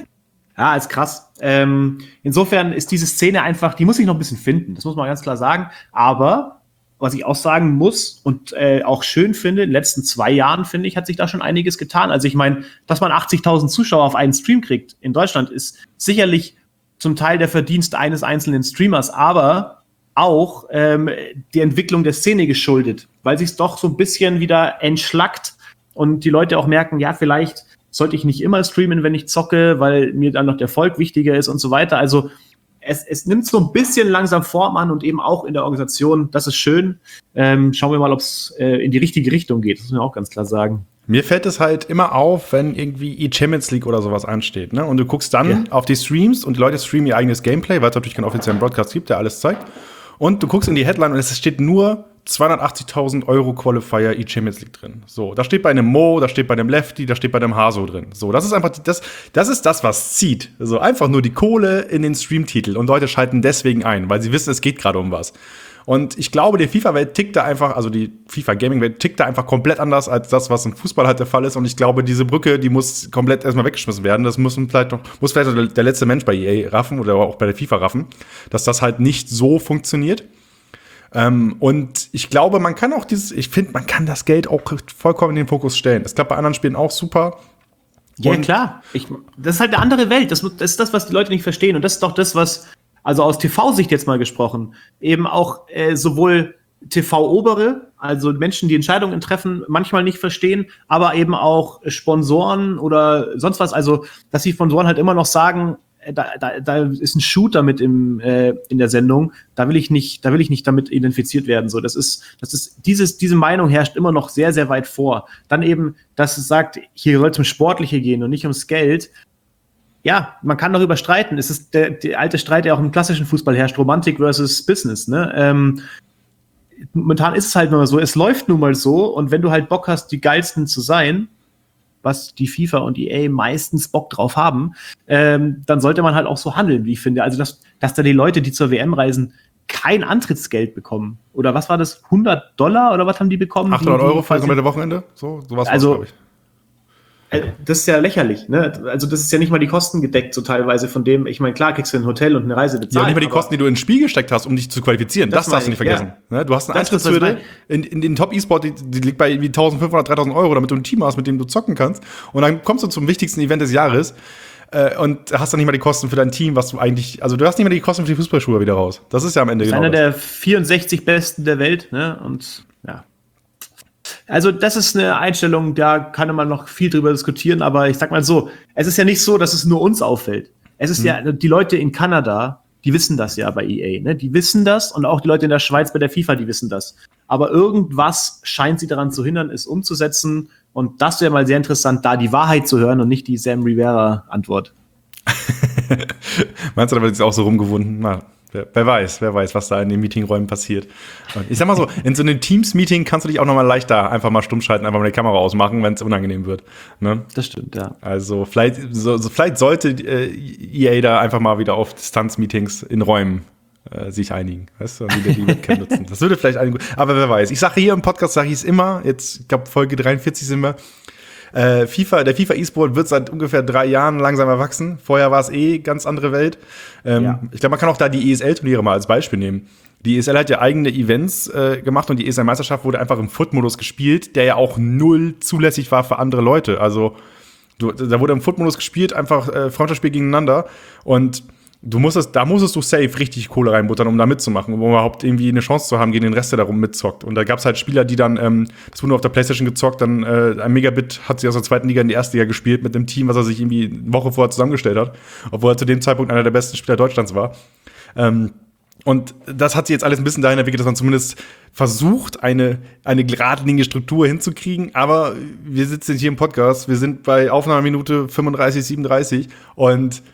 Ja, ist krass. Ähm, insofern ist diese Szene einfach, die muss ich noch ein bisschen finden, das muss man ganz klar sagen. Aber was ich auch sagen muss und äh, auch schön finde, in den letzten zwei Jahren, finde ich, hat sich da schon einiges getan. Also ich meine, dass man achtzigtausend Zuschauer auf einen Stream kriegt in Deutschland, ist sicherlich zum Teil der Verdienst eines einzelnen Streamers, aber auch ähm, die Entwicklung der Szene geschuldet, weil sich es doch so ein bisschen wieder entschlackt und die Leute auch merken, ja, vielleicht sollte ich nicht immer streamen, wenn ich zocke, weil mir dann noch der Erfolg wichtiger ist und so weiter. Also Es, es nimmt so ein bisschen langsam Form an und eben auch in der Organisation. Das ist schön. Ähm, schauen wir mal, ob es äh, in die richtige Richtung geht. Das muss man auch ganz klar sagen. Mir fällt es halt immer auf, wenn irgendwie E-Champions League oder sowas ansteht. Ne? Und du guckst dann ja. auf die Streams und die Leute streamen ihr eigenes Gameplay, weil es natürlich keinen offiziellen Broadcast gibt, der alles zeigt. Und du guckst in die Headline und es steht nur zweihundertachtzigtausend Euro Qualifier E-Champions League drin. So, da steht bei einem Mo, da steht bei einem Lefty, da steht bei einem Haso drin. So, das ist einfach das, das ist das, was zieht. So, einfach nur die Kohle in den Streamtitel und Leute schalten deswegen ein, weil sie wissen, es geht gerade um was. Und ich glaube, die FIFA-Welt tickt da einfach, also die FIFA-Gaming-Welt tickt da einfach komplett anders als das, was im Fußball halt der Fall ist. Und ich glaube, diese Brücke, die muss komplett erstmal weggeschmissen werden. Das muss vielleicht noch, muss vielleicht noch der letzte Mensch bei E A raffen oder auch bei der FIFA raffen, dass das halt nicht so funktioniert. Ähm, und ich glaube, man kann auch dieses, ich finde, man kann das Geld auch vollkommen in den Fokus stellen. Es klappt bei anderen Spielen auch super. Ja, und klar. Ich, das ist halt eine andere Welt. Das, das ist das, was die Leute nicht verstehen. Und das ist doch das, was, also aus T V-Sicht jetzt mal gesprochen, eben auch äh, sowohl T V-Obere, also Menschen, die Entscheidungen treffen, manchmal nicht verstehen, aber eben auch Sponsoren oder sonst was. Also, dass die Sponsoren halt immer noch sagen, da, da, da ist ein Shooter mit im, äh, in der Sendung, da will ich nicht, da will ich nicht damit identifiziert werden. So, das ist, das ist, dieses, diese Meinung herrscht immer noch sehr, sehr weit vor. Dann eben, dass es sagt, hier soll es um Sportliche gehen und nicht ums Geld. Ja, man kann darüber streiten. Es ist der, der alte Streit, der auch im klassischen Fußball herrscht, Romantik versus Business, ne? Ähm, momentan ist es halt nur mal so, es läuft nun mal so, und wenn du halt Bock hast, die Geilsten zu sein, was die FIFA und E A meistens Bock drauf haben, ähm, dann sollte man halt auch so handeln, wie ich finde. Also, dass, dass da die Leute, die zur W M reisen, kein Antrittsgeld bekommen. Oder was war das? hundert Dollar oder was haben die bekommen? achthundert die, die Euro für das komplette Wochenende? So, sowas also, glaube ich. Das ist ja lächerlich, ne? Also das ist ja nicht mal die Kosten gedeckt, so teilweise von dem, ich meine, klar kriegst du ein Hotel und eine Reise bezahlt. Ja, und nicht mal die Kosten, die du ins Spiel gesteckt hast, um dich zu qualifizieren. Das, das darfst du nicht vergessen. Ja. Ne? Du hast eine Eintrittshürde in, in den Top-E-Sport, die, die liegt bei irgendwie eintausendfünfhundert, dreitausend Euro, damit du ein Team hast, mit dem du zocken kannst. Und dann kommst du zum wichtigsten Event des Jahres äh, und hast dann nicht mal die Kosten für dein Team, was du eigentlich, also du hast nicht mal die Kosten für die Fußballschuhe wieder raus. Das ist ja am Ende genau das. Einer der vierundsechzig Besten der Welt, ne? Und ja. Also das ist eine Einstellung, da kann man noch viel drüber diskutieren, aber ich sag mal so, es ist ja nicht so, dass es nur uns auffällt. Es ist mhm. ja, die Leute in Kanada, die wissen das ja bei E A, ne? Die wissen das, und auch die Leute in der Schweiz bei der FIFA, die wissen das. Aber irgendwas scheint sie daran zu hindern, es umzusetzen, und das wäre mal sehr interessant, da die Wahrheit zu hören und nicht die Sam Rivera-Antwort. Meinst du, da wird es auch so rumgewunden? Na, wer, wer weiß, wer weiß, was da in den Meetingräumen passiert. Und ich sag mal so, in so einem Teams-Meeting kannst du dich auch noch mal leichter einfach mal stumm schalten, einfach mal die Kamera ausmachen, wenn es unangenehm wird. Ne? Das stimmt, ja. Also vielleicht, so, so, vielleicht sollte äh, E A da einfach mal wieder auf Distanz-Meetings in Räumen äh, sich einigen. Weißt du, wieder die Webcam nutzen. Das würde vielleicht einigen. Aber wer weiß. Ich sage hier im Podcast, sage ich es immer, jetzt, ich glaube, Folge dreiundvierzig sind wir, Äh, FIFA, der FIFA E-Sport wird seit ungefähr drei Jahren langsam erwachsen. Vorher war es eh ganz andere Welt. Ähm, ja. Ich glaube, man kann auch da die E S L-Turniere mal als Beispiel nehmen. Die E S L hat ja eigene Events äh, gemacht, und die E S L-Meisterschaft wurde einfach im Foot-Modus gespielt, der ja auch null zulässig war für andere Leute. Also du, da wurde im Foot-Modus gespielt, einfach äh, Freundschaftsspiel gegeneinander, und du musstest, da musstest du safe richtig Kohle reinbuttern, um da mitzumachen, um überhaupt irgendwie eine Chance zu haben gegen den Rest, der darum mitzockt. Und da gab es halt Spieler, die dann, ähm, das wurde nur auf der PlayStation gezockt, dann äh, ein Megabit hat sich aus der zweiten Liga in die erste Liga gespielt mit dem Team, was er sich irgendwie eine Woche vorher zusammengestellt hat, obwohl er zu dem Zeitpunkt einer der besten Spieler Deutschlands war. Ähm, und das hat sich jetzt alles ein bisschen dahin entwickelt, dass man zumindest versucht, eine, eine geradlinige Struktur hinzukriegen. Aber wir sitzen hier im Podcast, wir sind bei Aufnahmeminute fünfunddreißig, siebenunddreißig, und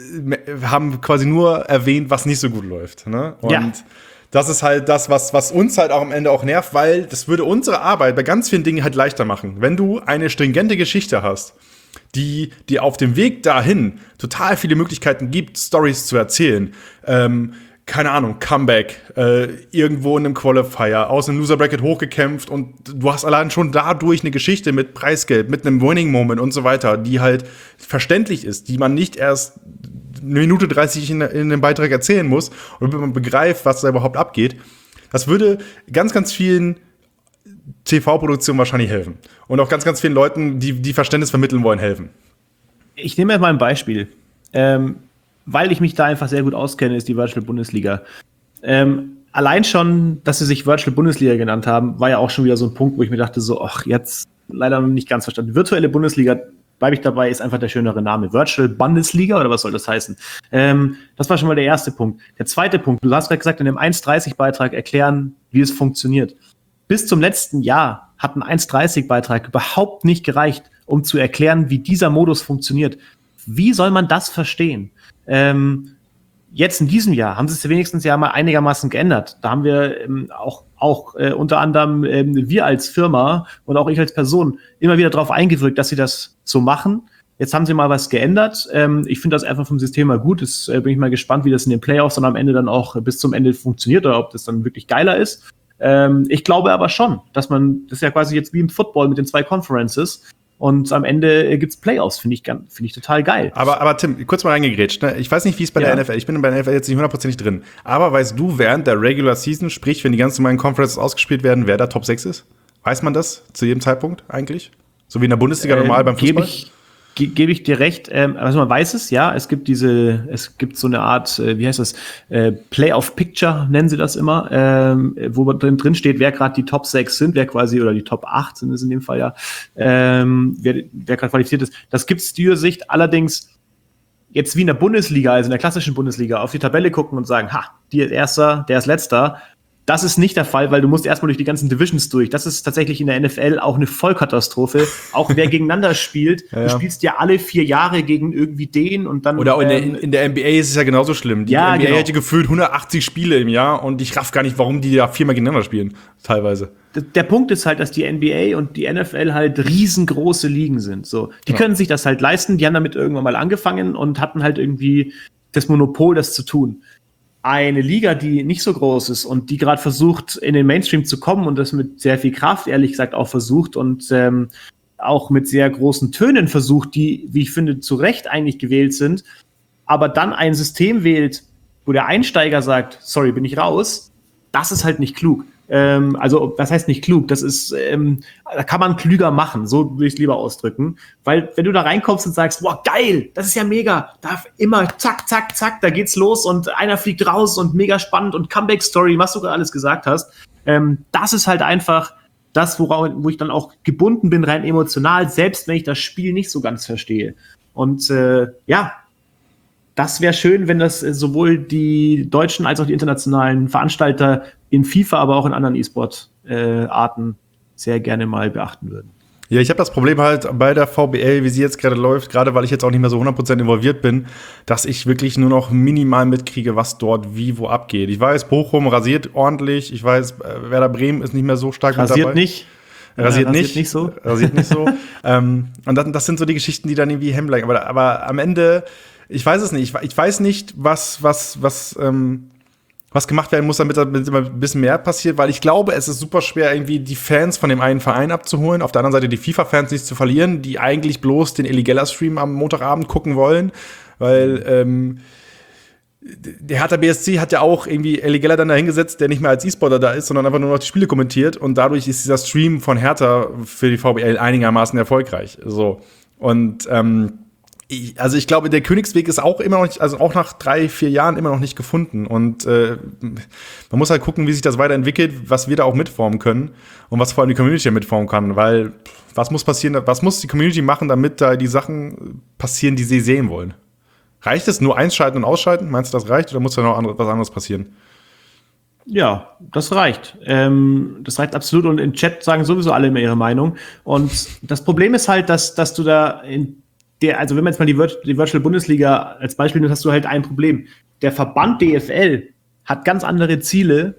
wir haben quasi nur erwähnt, was nicht so gut läuft. Ne? Und ja. das ist halt das, was, was uns halt auch am Ende auch nervt, weil das würde unsere Arbeit bei ganz vielen Dingen halt leichter machen. Wenn du eine stringente Geschichte hast, die dir auf dem Weg dahin total viele Möglichkeiten gibt, Storys zu erzählen, ähm, keine Ahnung, Comeback, äh, irgendwo in einem Qualifier, aus einem Loser-Bracket hochgekämpft, und du hast allein schon dadurch eine Geschichte mit Preisgeld, mit einem Winning-Moment und so weiter, die halt verständlich ist, die man nicht erst eine Minute dreißig in, in dem Beitrag erzählen muss, und man begreift, was da überhaupt abgeht. Das würde ganz, ganz vielen T V-Produktionen wahrscheinlich helfen. Und auch ganz, ganz vielen Leuten, die, die Verständnis vermitteln wollen, helfen. Ich nehme jetzt mal ein Beispiel. Ähm Weil ich mich da einfach sehr gut auskenne, ist die Virtual Bundesliga. Ähm, allein schon, dass sie sich Virtual Bundesliga genannt haben, war ja auch schon wieder so ein Punkt, wo ich mir dachte, so, ach, jetzt leider nicht ganz verstanden. Virtuelle Bundesliga, bleibe ich dabei, ist einfach der schönere Name. Virtual Bundesliga, oder was soll das heißen? Ähm, das war schon mal der erste Punkt. Der zweite Punkt, du hast gerade gesagt, in dem eins dreißig Beitrag erklären, wie es funktioniert. Bis zum letzten Jahr hat ein eins dreißig Beitrag überhaupt nicht gereicht, um zu erklären, wie dieser Modus funktioniert. Wie soll man das verstehen? Ähm, jetzt in diesem Jahr haben sie es wenigstens ja mal einigermaßen geändert. Da haben wir ähm, auch, auch äh, unter anderem ähm, wir als Firma und auch ich als Person immer wieder darauf eingewirkt, dass sie das so machen. Jetzt haben sie mal was geändert. Ähm, ich finde das einfach vom System mal gut. Jetzt äh, bin ich mal gespannt, wie das in den Playoffs dann am Ende dann auch bis zum Ende funktioniert, oder ob das dann wirklich geiler ist. Ähm, ich glaube aber schon, dass man, das ist ja quasi jetzt wie im Football mit den zwei Conferences, und am Ende gibt's Playoffs, finde ich, finde ich total geil. Aber, aber Tim, kurz mal reingegrätscht. Ne? Ich weiß nicht, wie es bei ja. der N F L, ich bin bei der N F L jetzt nicht hundertprozentig drin. Aber weißt du, während der Regular Season, sprich, wenn die ganzen normalen Conferences ausgespielt werden, wer da Top sechs ist? Weiß man das zu jedem Zeitpunkt eigentlich? So wie in der Bundesliga äh, normal beim Fußball? Ich, ge- gebe ich dir recht. Ähm, also man weiß es, ja, es gibt diese, es gibt so eine Art, äh, wie heißt das, äh, Play-of-Picture nennen sie das immer, ähm, wo drin, drin steht, wer gerade die Top sechs sind, wer quasi, oder die Top acht sind es in dem Fall ja, ähm, wer, wer gerade qualifiziert ist. Das gibt es die Sicht, allerdings jetzt wie in der Bundesliga, also in der klassischen Bundesliga, auf die Tabelle gucken und sagen, ha, die ist Erster, der ist Letzter. Das ist nicht der Fall, weil du musst erstmal durch die ganzen Divisions durch. Das ist tatsächlich in der N F L auch eine Vollkatastrophe. Auch wer gegeneinander spielt, ja, ja. Du spielst ja alle vier Jahre gegen irgendwie den und dann. Oder auch in, ähm, der, in der N B A ist es ja genauso schlimm. Die ja, N B A genau. hätte gefühlt hundertachtzig Spiele im Jahr und ich raff gar nicht, warum die da viermal gegeneinander spielen, teilweise. Der Punkt ist halt, dass die N B A und die N F L halt riesengroße Ligen sind. So, die ja. können sich das halt leisten. Die haben damit irgendwann mal angefangen und hatten halt irgendwie das Monopol, das zu tun. Eine Liga, die nicht so groß ist und die gerade versucht, in den Mainstream zu kommen und das mit sehr viel Kraft, ehrlich gesagt, auch versucht und ähm, auch mit sehr großen Tönen versucht, die, wie ich finde, zu Recht eigentlich gewählt sind, aber dann ein System wählt, wo der Einsteiger sagt, sorry, bin ich raus, das ist halt nicht klug. Ähm, also, das heißt nicht klug, das ist, ähm, da kann man klüger machen, so würde ich es lieber ausdrücken, weil wenn du da reinkommst und sagst, wow, geil, das ist ja mega, da immer zack, zack, zack, da geht's los und einer fliegt raus und mega spannend und Comeback-Story, was du gerade alles gesagt hast, ähm, das ist halt einfach das, worauf, wo ich dann auch gebunden bin, rein emotional, selbst wenn ich das Spiel nicht so ganz verstehe. Und äh, ja, das wäre schön, wenn das äh, sowohl die deutschen als auch die internationalen Veranstalter in FIFA, aber auch in anderen E-Sport-Arten äh, sehr gerne mal beachten würden. Ja, ich habe das Problem halt bei der V B L, wie sie jetzt gerade läuft, gerade weil ich jetzt auch nicht mehr so hundert Prozent involviert bin, dass ich wirklich nur noch minimal mitkriege, was dort wie wo abgeht. Ich weiß, Bochum rasiert ordentlich, ich weiß, Werder Bremen ist nicht mehr so stark rasiert mit dabei. Nicht. Rasiert, ja, rasiert nicht. nicht so. Rasiert nicht so. ähm, und das, das sind so die Geschichten, die dann irgendwie hängen bleiben. Aber, aber am Ende, ich weiß es nicht. Ich, ich weiß nicht, was, was, was, ähm, was gemacht werden muss, damit da ein bisschen mehr passiert, weil ich glaube, es ist super schwer, irgendwie die Fans von dem einen Verein abzuholen, auf der anderen Seite die FIFA-Fans nicht zu verlieren, die eigentlich bloß den Eligella-Stream am Montagabend gucken wollen, weil ähm, der Hertha B S C hat ja auch irgendwie Eligella dann dahingesetzt, der nicht mehr als E-Sportler da ist, sondern einfach nur noch die Spiele kommentiert und dadurch ist dieser Stream von Hertha für die V B L einigermaßen erfolgreich. So. Und ähm, Ich, also ich glaube, der Königsweg ist auch immer noch nicht, also auch nach drei, vier Jahren immer noch nicht gefunden. Und äh, man muss halt gucken, wie sich das weiterentwickelt, was wir da auch mitformen können und was vor allem die Community mitformen kann. Weil was muss passieren, was muss die Community machen, damit da die Sachen passieren, die sie sehen wollen? Reicht es nur einschalten und ausschalten? Meinst du, das reicht oder muss da noch andere, was anderes passieren? Ja, das reicht. Ähm, das reicht absolut. Und im Chat sagen sowieso alle immer ihre Meinung. Und das Problem ist halt, dass, dass du da in Der, also wenn man jetzt mal die, Virt- die Virtual Bundesliga als Beispiel nimmt, hast du halt ein Problem. Der Verband D F L hat ganz andere Ziele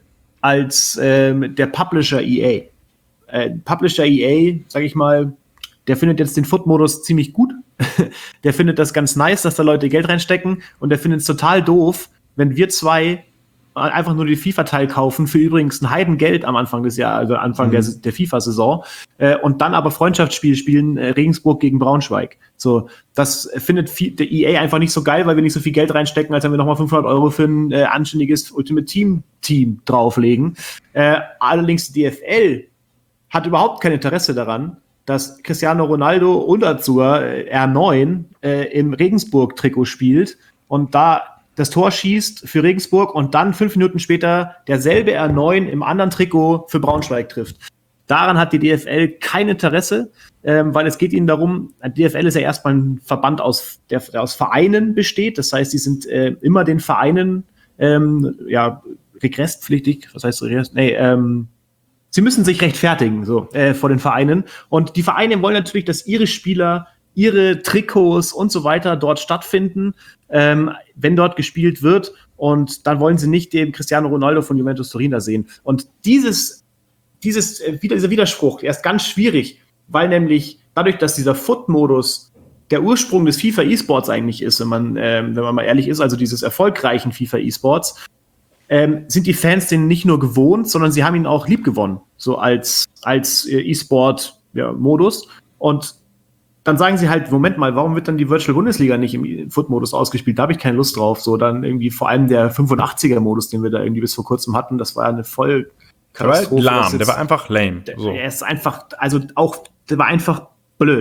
als ähm, der Publisher E A. Äh, Publisher E A, sag ich mal, der findet jetzt den Foot-Modus ziemlich gut. Der findet das ganz nice, dass da Leute Geld reinstecken und der findet es total doof, wenn wir zwei einfach nur die FIFA-Teil kaufen, für übrigens ein Heidengeld am Anfang des Jahres, also Anfang mhm. der, der FIFA-Saison, äh, und dann aber Freundschaftsspiel spielen, äh, Regensburg gegen Braunschweig. So, das findet viel, der E A einfach nicht so geil, weil wir nicht so viel Geld reinstecken, als wenn wir nochmal fünfhundert Euro für ein äh, anständiges Ultimate Team-Team drauflegen. Äh, allerdings die D F L hat überhaupt kein Interesse daran, dass Cristiano Ronaldo und dazu äh, R neun äh, im Regensburg-Trikot spielt und da das Tor schießt für Regensburg und dann fünf Minuten später derselbe R neun im anderen Trikot für Braunschweig trifft. Daran hat die D F L kein Interesse, ähm, weil es geht ihnen darum, die D F L ist ja erstmal ein Verband aus, der aus Vereinen besteht. Das heißt, sie sind äh, immer den Vereinen ähm, ja, regresspflichtig. Was heißt Regress? Nee, ähm, sie müssen sich rechtfertigen so äh, vor den Vereinen. Und die Vereine wollen natürlich, dass ihre Spieler ihre Trikots und so weiter dort stattfinden, ähm, wenn dort gespielt wird. Und dann wollen sie nicht den Cristiano Ronaldo von Juventus Turin da sehen. Und dieses, dieses, äh, wieder, dieser Widerspruch, der ist ganz schwierig, weil nämlich dadurch, dass dieser Foot-Modus der Ursprung des FIFA E-Sports eigentlich ist, wenn man, ähm, wenn man mal ehrlich ist, also dieses erfolgreichen FIFA E-Sports, ähm, sind die Fans den nicht nur gewohnt, sondern sie haben ihn auch lieb gewonnen, so als, als äh, E-Sport-Modus. Ja, und dann sagen sie halt, Moment mal, warum wird dann die Virtual Bundesliga nicht im Foot-Modus ausgespielt? Da habe ich keine Lust drauf. So, dann irgendwie vor allem der fünfundachtziger-Modus, den wir da irgendwie bis vor kurzem hatten, das war ja eine voll Katastrophe. Der war lahm, der war einfach lame. Der, so. der ist einfach, also auch, der war einfach blöd.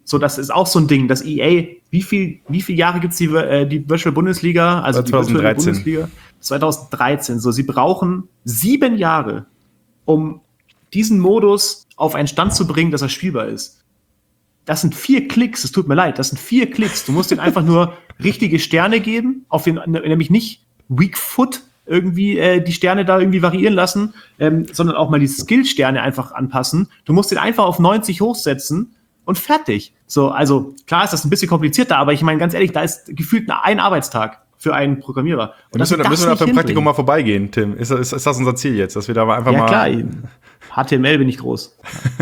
So, das ist auch so ein Ding, dass E A, wie viel, wie viele Jahre gibt's die, äh, die Virtual Bundesliga? Also die Virtual Bundesliga zweitausenddreizehn. So, sie brauchen sieben Jahre, um diesen Modus auf einen Stand zu bringen, dass er spielbar ist. Das sind vier Klicks, es tut mir leid, das sind vier Klicks. Du musst denen einfach nur richtige Sterne geben, auf den, nämlich nicht Weak Foot irgendwie äh, die Sterne da irgendwie variieren lassen, ähm, sondern auch mal die Skill-Sterne einfach anpassen. Du musst den einfach auf neunzig hochsetzen und fertig. So, also klar ist das ein bisschen komplizierter, aber ich meine ganz ehrlich, da ist gefühlt ein Arbeitstag für einen Programmierer. Und müssen wir, da müssen wir da beim Praktikum mal vorbeigehen, Tim. Ist, ist, ist das unser Ziel jetzt, dass wir da mal einfach ja, mal... Ja klar, H T M L bin ich groß.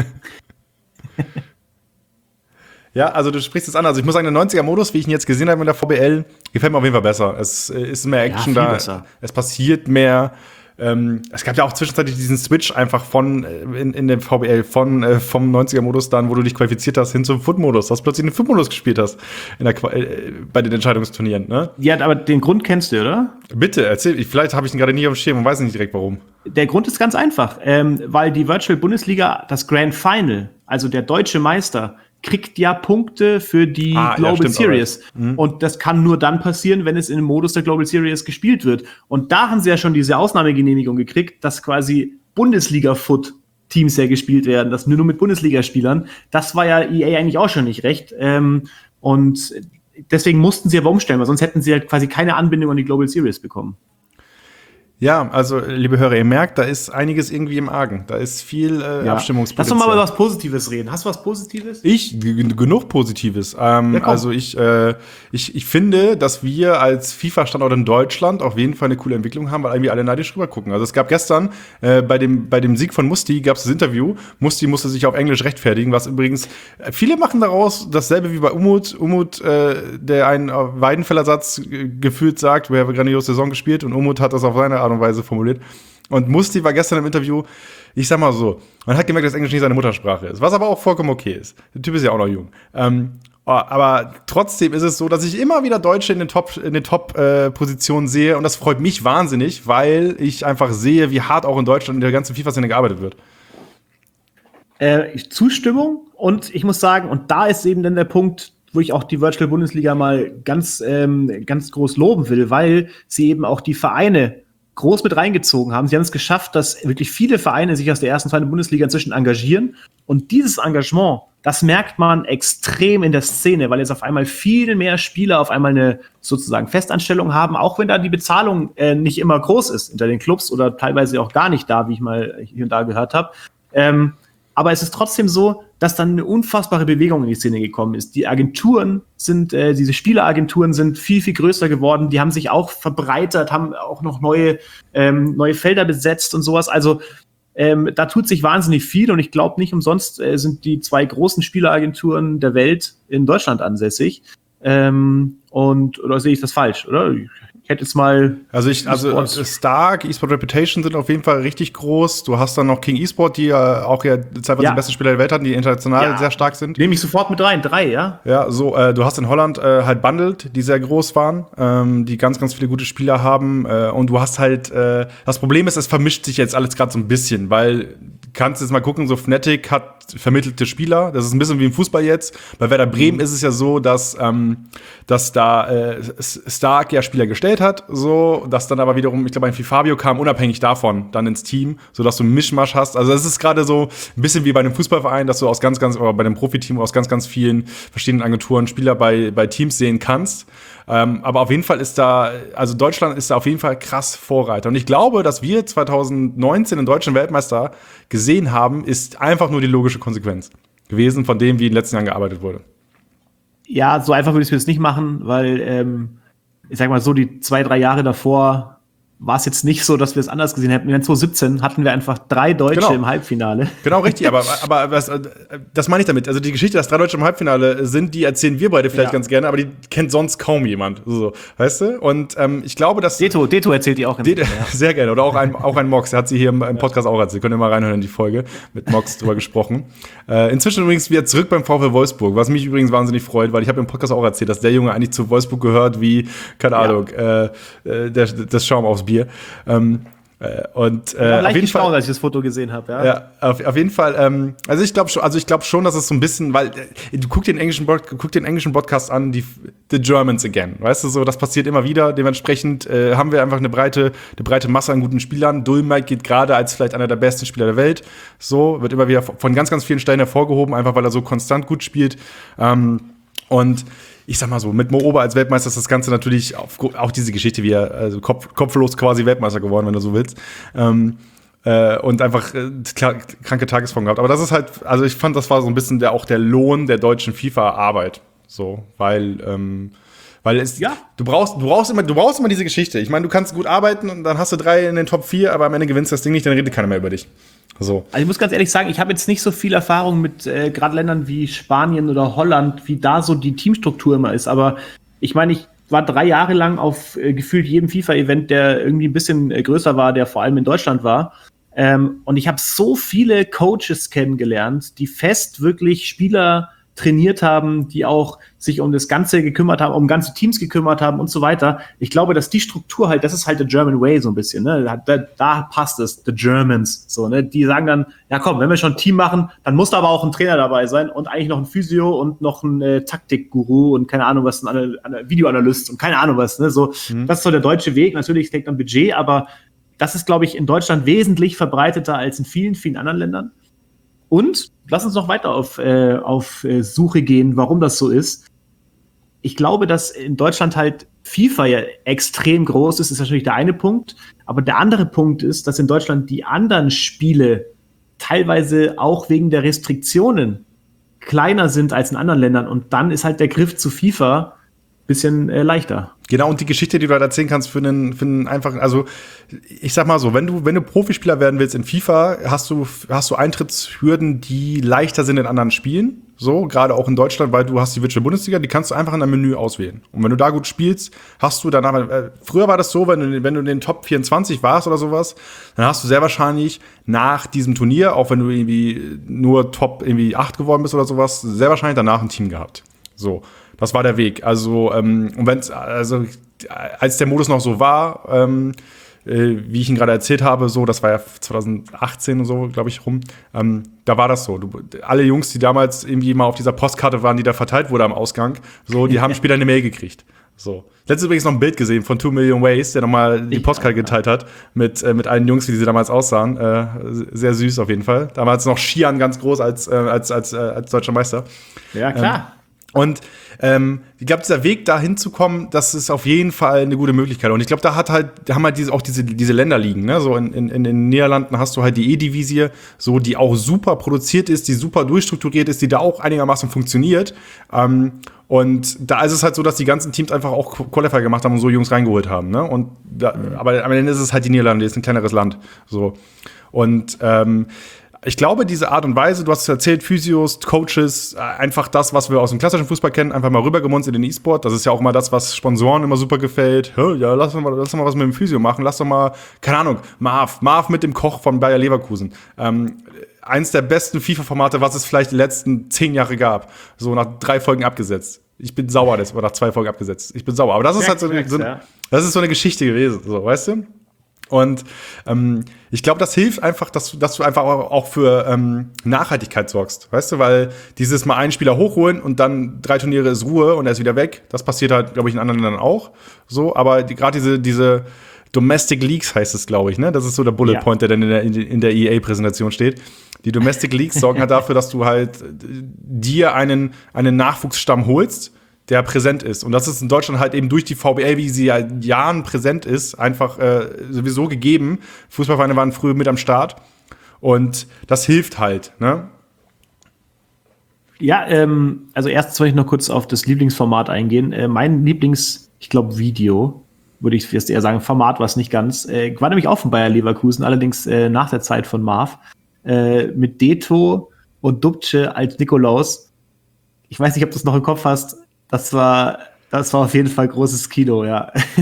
Ja, also du sprichst es an. Also ich muss sagen, der neunziger-Modus, wie ich ihn jetzt gesehen habe in der V B L, gefällt mir auf jeden Fall besser. Es ist mehr Action ja, da, besser. Es passiert mehr. Ähm, es gab ja auch zwischenzeitlich diesen Switch einfach von in, in dem V B L von äh, vom neunziger-Modus dann, wo du dich qualifiziert hast, hin zum Foot-Modus, dass du plötzlich den Foot-Modus gespielt hast in der, äh, bei den Entscheidungsturnieren. Ne? Ja, aber den Grund kennst du, oder? Bitte, erzähl. Vielleicht habe ich ihn gerade nie auf dem Schirm und weiß nicht direkt warum. Der Grund ist ganz einfach, ähm, weil die Virtual Bundesliga, das Grand Final, also der deutsche Meister, kriegt ja Punkte für die ah, Global ja, Series. Mhm. Und das kann nur dann passieren, wenn es in dem Modus der Global Series gespielt wird. Und da haben sie ja schon diese Ausnahmegenehmigung gekriegt, dass quasi Bundesliga-Foot-Teams ja gespielt werden, das nur mit Bundesligaspielern. Das war ja E A eigentlich auch schon nicht recht. Ähm, und deswegen mussten sie aber umstellen, weil sonst hätten sie halt quasi keine Anbindung an die Global Series bekommen. Ja, also, liebe Hörer, ihr merkt, da ist einiges irgendwie im Argen. Da ist viel äh, ja. Abstimmungspotenzial. Lass doch mal über was Positives reden. Hast du was Positives? Ich? G- genug Positives. Ähm, ja, also ich, äh, ich, ich finde, dass wir als FIFA-Standort in Deutschland auf jeden Fall eine coole Entwicklung haben, weil irgendwie alle neidisch rüber gucken. Also es gab gestern äh, bei dem bei dem Sieg von Musti gab es das Interview. Musti musste sich auf Englisch rechtfertigen, was übrigens, äh, viele machen daraus dasselbe wie bei Umut. Umut, äh, der einen Weidenfeller-Satz äh, gefühlt sagt, wir haben eine grandiose Saison gespielt und Umut hat das auf seine Art und Weise formuliert. Und Musti war gestern im Interview, ich sag mal so, man hat gemerkt, dass Englisch nicht seine Muttersprache ist, was aber auch vollkommen okay ist. Der Typ ist ja auch noch jung. Ähm, aber trotzdem ist es so, dass ich immer wieder Deutsche in den Top, in den Top-Positionen äh, sehe und das freut mich wahnsinnig, weil ich einfach sehe, wie hart auch in Deutschland in der ganzen FIFA-Szene gearbeitet wird. Äh, Zustimmung und ich muss sagen, und da ist eben dann der Punkt, wo ich auch die Virtual Bundesliga mal ganz, ähm, ganz groß loben will, weil sie eben auch die Vereine groß mit reingezogen haben. Sie haben es geschafft, dass wirklich viele Vereine sich aus der ersten, zweiten Bundesliga inzwischen engagieren. Und dieses Engagement, das merkt man extrem in der Szene, weil jetzt auf einmal viel mehr Spieler auf einmal eine sozusagen Festanstellung haben, auch wenn da die Bezahlung äh, nicht immer groß ist hinter den Clubs oder teilweise auch gar nicht da, wie ich mal hier und da gehört habe. Ähm, Aber es ist trotzdem so, dass dann eine unfassbare Bewegung in die Szene gekommen ist. Die Agenturen sind, äh, diese Spieleragenturen sind viel, viel größer geworden. Die haben sich auch verbreitert, haben auch noch neue, ähm, neue Felder besetzt und sowas. Also ähm, da tut sich wahnsinnig viel und ich glaube nicht umsonst äh, sind die zwei großen Spieleragenturen der Welt in Deutschland ansässig. Ähm, und, oder sehe ich das falsch, oder? Ich hätte jetzt mal. Also, ich, also Stark, eSport Reputation sind auf jeden Fall richtig groß. Du hast dann noch King eSport, die ja auch ja zeitweise ja. die besten Spieler der Welt hatten, die international ja. sehr stark sind. Nehme ich sofort mit rein, drei, ja? Ja, so, äh, du hast in Holland äh, halt Bundled, die sehr groß waren, ähm, die ganz, ganz viele gute Spieler haben. Äh, und du hast halt, äh, das Problem ist, es vermischt sich jetzt alles gerade so ein bisschen, weil kannst jetzt mal gucken, so Fnatic hat vermittelte Spieler. Das ist ein bisschen wie im Fußball jetzt. Bei Werder Bremen mhm. ist es ja so, dass, ähm, dass da äh, Stark ja Spieler gestellt hat, so, dass dann aber wiederum, ich glaube, ein Fabio kam unabhängig davon dann ins Team, sodass du einen Mischmasch hast. Also es ist gerade so ein bisschen wie bei einem Fußballverein, dass du aus ganz, ganz, oder bei einem Profiteam aus ganz, ganz vielen verschiedenen Agenturen Spieler bei, bei Teams sehen kannst. Ähm, aber auf jeden Fall ist da, also Deutschland ist da auf jeden Fall krass Vorreiter. Und ich glaube, dass wir zwanzig neunzehn den deutschen Weltmeister gesehen haben, ist einfach nur die logische Konsequenz gewesen von dem, wie in den letzten Jahren gearbeitet wurde. Ja, so einfach würde ich es jetzt nicht machen, weil, ähm, ich sag mal so, die zwei, drei Jahre davor war es jetzt nicht so, dass wir es anders gesehen hätten. In zwanzig siebzehn hatten wir einfach drei Deutsche genau. im Halbfinale. Genau, richtig. aber aber was, das meine ich damit. Also die Geschichte, dass drei Deutsche im Halbfinale sind, die erzählen wir beide vielleicht ja. ganz gerne, aber die kennt sonst kaum jemand. So, weißt du? Und ähm, ich glaube, dass Deto, Deto erzählt die auch. Deto, gerne, ja. Sehr gerne. Oder auch ein, auch ein Mox. Der hat sie hier im, im Podcast auch erzählt. Könnt ihr mal reinhören in die Folge. Mit Mox drüber gesprochen. Äh, inzwischen übrigens wieder zurück beim VfL Wolfsburg, was mich übrigens wahnsinnig freut, weil ich habe im Podcast auch erzählt, dass der Junge eigentlich zu Wolfsburg gehört wie, keine Ahnung, ja. äh, der, das Schaum aufs Bier. Ähm, Äh, und äh, auf jeden Fall, als ich das Foto gesehen habe, ja. Ja, auf, auf jeden Fall. Ähm, also ich glaube schon, also ich glaube schon, dass es so ein bisschen, weil äh, du guck den englischen, guck den englischen Podcast an, die The Germans again, weißt du so, das passiert immer wieder. Dementsprechend äh, haben wir einfach eine breite, eine breite Masse an guten Spielern. Dulmike geht gerade als vielleicht einer der besten Spieler der Welt. So wird immer wieder von ganz, ganz vielen Stellen hervorgehoben, einfach weil er so konstant gut spielt. Ähm, und ich sag mal so, mit Mo Ober als Weltmeister ist das Ganze natürlich auf, auch diese Geschichte, wie er also kopf, kopflos quasi Weltmeister geworden, wenn du so willst. Ähm, äh, und einfach äh, kranke Tagesform gehabt. Aber das ist halt, also ich fand, das war so ein bisschen der, auch der Lohn der deutschen FIFA-Arbeit. So, weil, ähm, weil es, ja. du brauchst, du brauchst immer, du brauchst immer diese Geschichte. Ich meine, du kannst gut arbeiten und dann hast du drei in den Top vier, aber am Ende gewinnst du das Ding nicht, dann redet keiner mehr über dich. So. Also ich muss ganz ehrlich sagen, ich habe jetzt nicht so viel Erfahrung mit äh, gerade Ländern wie Spanien oder Holland, wie da so die Teamstruktur immer ist. Aber ich meine, ich war drei Jahre lang auf äh, gefühlt jedem FIFA-Event, der irgendwie ein bisschen äh, größer war, der vor allem in Deutschland war. Ähm, und ich habe so viele Coaches kennengelernt, die fest wirklich Spieler trainiert haben, die auch sich um das Ganze gekümmert haben, um ganze Teams gekümmert haben und so weiter. Ich glaube, dass die Struktur halt, das ist halt the German way so ein bisschen, ne? Da, da, da passt es, the Germans, so, ne? Die sagen dann, ja komm, wenn wir schon ein Team machen, dann muss da aber auch ein Trainer dabei sein und eigentlich noch ein Physio und noch ein äh, Taktikguru und keine Ahnung was, ein, ein Videoanalyst und keine Ahnung was, ne? So, mhm. Das ist so der deutsche Weg. Natürlich steckt ein Budget, aber das ist, glaube ich, in Deutschland wesentlich verbreiteter als in vielen, vielen anderen Ländern. Und lass uns noch weiter auf, äh, auf äh, Suche gehen, warum das so ist. Ich glaube, dass in Deutschland halt FIFA ja extrem groß ist, ist natürlich der eine Punkt. Aber der andere Punkt ist, dass in Deutschland die anderen Spiele teilweise auch wegen der Restriktionen kleiner sind als in anderen Ländern. Und dann ist halt der Griff zu FIFA ein bisschen äh, leichter. Genau, und die Geschichte, die du halt erzählen kannst für einen, für einen einfachen, also ich sag mal so, wenn du, wenn du Profispieler werden willst in FIFA, hast du, hast du Eintrittshürden, die leichter sind in anderen Spielen. So, gerade auch in Deutschland, weil du hast die Virtual Bundesliga, die kannst du einfach in deinem Menü auswählen. Und wenn du da gut spielst, hast du danach, äh, früher war das so, wenn du, wenn du in den Top vierundzwanzig warst oder sowas, dann hast du sehr wahrscheinlich nach diesem Turnier, auch wenn du irgendwie nur Top irgendwie acht geworden bist oder sowas, sehr wahrscheinlich danach ein Team gehabt. So. Das war der Weg. Also, ähm, und wenn's, also, als der Modus noch so war, ähm, äh, wie ich ihn gerade erzählt habe, so, das war ja zwanzig achtzehn und so, glaube ich, rum, ähm, da war das so. Du, alle Jungs, die damals irgendwie mal auf dieser Postkarte waren, die da verteilt wurde am Ausgang, so, die haben später eine Mail gekriegt. So. Letztens übrigens noch ein Bild gesehen von Two Million Ways, der nochmal die Postkarte geteilt hat, mit, äh, mit allen Jungs, wie sie damals aussahen. Äh, sehr süß auf jeden Fall. Damals noch Skian ganz groß als, äh, als, als, äh, als deutscher Meister. Ja, klar. Ähm, Und ähm, ich glaube, dieser Weg da hinzukommen, das ist auf jeden Fall eine gute Möglichkeit. Und ich glaube, da hat halt, da haben halt diese, auch diese, diese Länderligen, ne? So in, in, in den Niederlanden hast du halt die E-Divisie, so, die auch super produziert ist, die super durchstrukturiert ist, die da auch einigermaßen funktioniert. Ähm, und da ist es halt so, dass die ganzen Teams einfach auch Qualifier gemacht haben und so Jungs reingeholt haben, ne? Und da, mhm. aber am Ende ist es halt die Niederlande, die ist ein kleineres Land. So. Und ähm, ich glaube, diese Art und Weise, du hast es erzählt, Physios, Coaches, einfach das, was wir aus dem klassischen Fußball kennen, einfach mal rübergemunzt in den E-Sport. Das ist ja auch mal das, was Sponsoren immer super gefällt. Ja, lass doch mal, lass doch mal was mit dem Physio machen. Lass doch mal, keine Ahnung, Marv, Marv mit dem Koch von Bayer Leverkusen. Ähm, eins der besten FIFA-Formate, was es vielleicht die letzten zehn Jahre gab. So nach drei Folgen abgesetzt. Ich bin sauer, das war nach zwei Folgen abgesetzt. Ich bin sauer. Aber das ist halt so, so, das ist so eine Geschichte gewesen, so, weißt du? Und ähm, ich glaube, das hilft einfach, dass du, dass du einfach auch für ähm, Nachhaltigkeit sorgst, weißt du, weil dieses mal einen Spieler hochholen und dann drei Turniere ist Ruhe und er ist wieder weg, das passiert halt, glaube ich, in anderen Ländern auch so, aber die, gerade diese, diese Domestic Leagues heißt es, glaube ich, ne? Das ist so der Bullet ja. Point, der dann in der, in der E A-Präsentation steht. Die Domestic Leagues sorgen halt dafür, dass du halt dir einen, einen Nachwuchsstamm holst, der präsent ist. Und das ist in Deutschland halt eben durch die V B L, wie sie ja Jahren präsent ist, einfach äh, sowieso gegeben. Fußballvereine waren früher mit am Start. Und das hilft halt, ne? Ja, ähm, also erstens wollte ich noch kurz auf das Lieblingsformat eingehen. Äh, mein Lieblings, ich glaube, Video, würde ich jetzt eher sagen, Format war es nicht ganz. Äh, war nämlich auch von Bayer Leverkusen, allerdings äh, nach der Zeit von Marv. Äh, mit Deto und Dubce als Nikolaus. Ich weiß nicht, ob du es noch im Kopf hast. Das war, das war auf jeden Fall großes Kino, ja.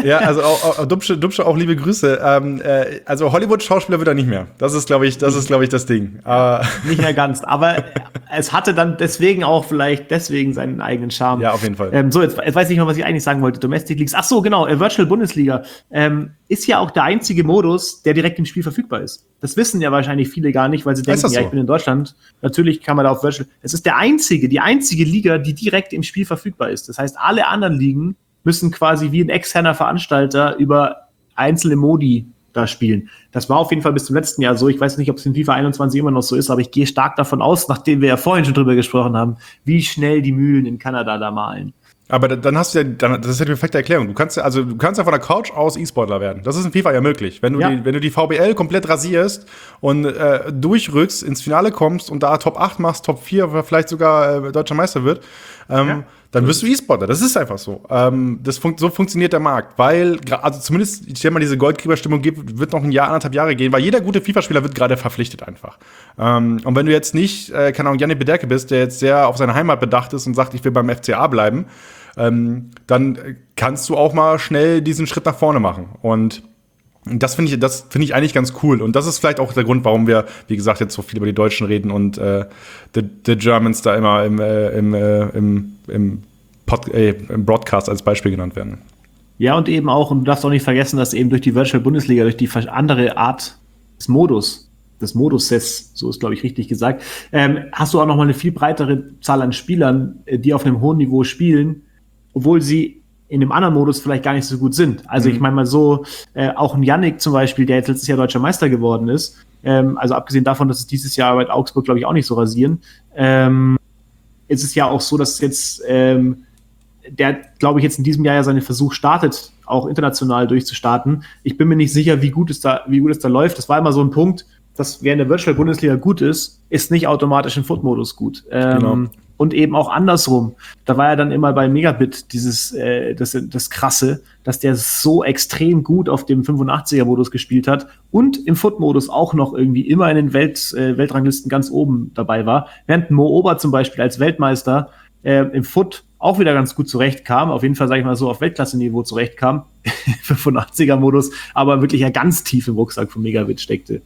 Ja, also auch, auch Dubsche, Dubsche auch liebe Grüße. Ähm, äh, also Hollywood-Schauspieler wird er nicht mehr. Das ist, glaube ich, das ist, glaube ich, das Ding. Aber nicht mehr ganz, aber es hatte dann deswegen auch vielleicht deswegen seinen eigenen Charme. Ja, auf jeden Fall. Ähm, so, jetzt, jetzt weiß ich noch, was ich eigentlich sagen wollte. Domestic Leagues. Ach so, genau. Äh, Virtual Bundesliga ähm, ist ja auch der einzige Modus, der direkt im Spiel verfügbar ist. Das wissen ja wahrscheinlich viele gar nicht, weil sie denken, so? ja, ich bin in Deutschland. Natürlich kann man da auf Virtual. Es ist der einzige, die einzige Liga, die direkt im Spiel verfügbar ist. Das heißt, alle anderen Ligen müssen quasi wie ein externer Veranstalter über einzelne Modi da spielen. Das war auf jeden Fall bis zum letzten Jahr so. Ich weiß nicht, ob es in FIFA einundzwanzig immer noch so ist, aber ich gehe stark davon aus, nachdem wir ja vorhin schon drüber gesprochen haben, wie schnell die Mühlen in Kanada da malen. Aber dann hast du ja, dann, das ist ja die perfekte Erklärung. Du kannst ja, also du kannst ja von der Couch aus E-Sportler werden. Das ist in FIFA ja möglich. Wenn du, ja. die, wenn du die V B L komplett rasierst und äh, durchrückst, ins Finale kommst und da Top acht machst, Top vier, vielleicht sogar äh, deutscher Meister wird, ähm, ja. dann wirst du E-Sportler. Das ist einfach so. Ähm, das fun- so funktioniert der Markt. Weil, also zumindest, ich stelle mal, diese Goldgräberstimmung gibt, wird noch ein Jahr, anderthalb Jahre gehen, weil jeder gute FIFA-Spieler wird gerade verpflichtet einfach. Ähm, und wenn du jetzt nicht, äh, keine Ahnung, Jannik Bederke bist, der jetzt sehr auf seine Heimat bedacht ist und sagt, ich will beim F C A bleiben, ähm, dann kannst du auch mal schnell diesen Schritt nach vorne machen. Und das finde ich, das finde ich eigentlich ganz cool. Und das ist vielleicht auch der Grund, warum wir, wie gesagt, jetzt so viel über die Deutschen reden und äh, the, the Germans da immer im, äh, im, äh, im, im, Pod, äh, im Broadcast als Beispiel genannt werden. Ja, und eben auch, und du darfst auch nicht vergessen, dass eben durch die Virtual Bundesliga, durch die andere Art des Modus, des Modus-Sets, so ist, glaube ich, richtig gesagt, ähm, hast du auch noch mal eine viel breitere Zahl an Spielern, die auf einem hohen Niveau spielen, obwohl sie in dem anderen Modus vielleicht gar nicht so gut sind. Also mhm. ich meine mal so, äh, auch ein Yannick zum Beispiel, der jetzt letztes Jahr deutscher Meister geworden ist, ähm, also abgesehen davon, dass es dieses Jahr bei Augsburg, glaube ich, auch nicht so rasieren, ähm, ist es ja auch so, dass jetzt ähm, der, glaube ich, jetzt in diesem Jahr ja seinen Versuch startet, auch international durchzustarten. Ich bin mir nicht sicher, wie gut es da, wie gut es da läuft. Das war immer so ein Punkt, dass wer in der Virtual Bundesliga gut ist, ist nicht automatisch im Foot-Modus gut. Ähm, genau. Und eben auch andersrum. Da war ja dann immer bei Megabit dieses, äh, das, das Krasse, dass der so extrem gut auf dem fünfundachtziger-Modus gespielt hat und im Foot-Modus auch noch irgendwie immer in den Welt, äh, Weltranglisten ganz oben dabei war. Während Mo Ober zum Beispiel als Weltmeister äh, im Foot auch wieder ganz gut zurechtkam, auf jeden Fall, sage ich mal so, auf Weltklasse-Niveau zurechtkam, fünfundachtziger-Modus, aber wirklich ja ganz tief im Rucksack von Megabit steckte.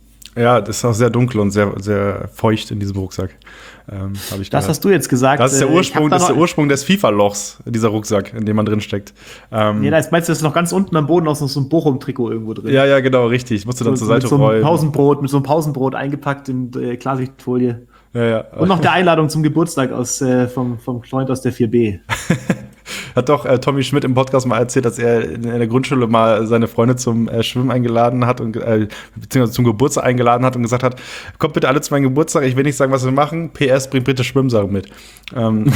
Ja, das ist auch sehr dunkel und sehr, sehr feucht in diesem Rucksack. Ähm, hab ich das gehört. Hast du jetzt gesagt. Das ist der Ursprung, das ist der Ursprung des FIFA-Lochs, dieser Rucksack, in dem man drin steckt. Ähm, ja, da ist, meinst du, das ist noch ganz unten am Boden auch noch so ein Bochum-Trikot irgendwo drin? Ja, ja, genau, richtig. Musst du dann so, zur Seite mit so rollen. Pausenbrot, mit so einem Pausenbrot eingepackt in äh, Klarsichtfolie. Ja, ja. Und noch der Einladung zum Geburtstag aus, äh, vom, vom Freund aus der vier B. Hat doch äh, Tommy Schmidt im Podcast mal erzählt, dass er in der Grundschule mal seine Freunde zum äh, Schwimmen eingeladen hat und äh, beziehungsweise zum Geburtstag eingeladen hat und gesagt hat, kommt bitte alle zu meinem Geburtstag, ich will nicht sagen, was wir machen, P S, bringt bitte Schwimmsachen mit. Ähm,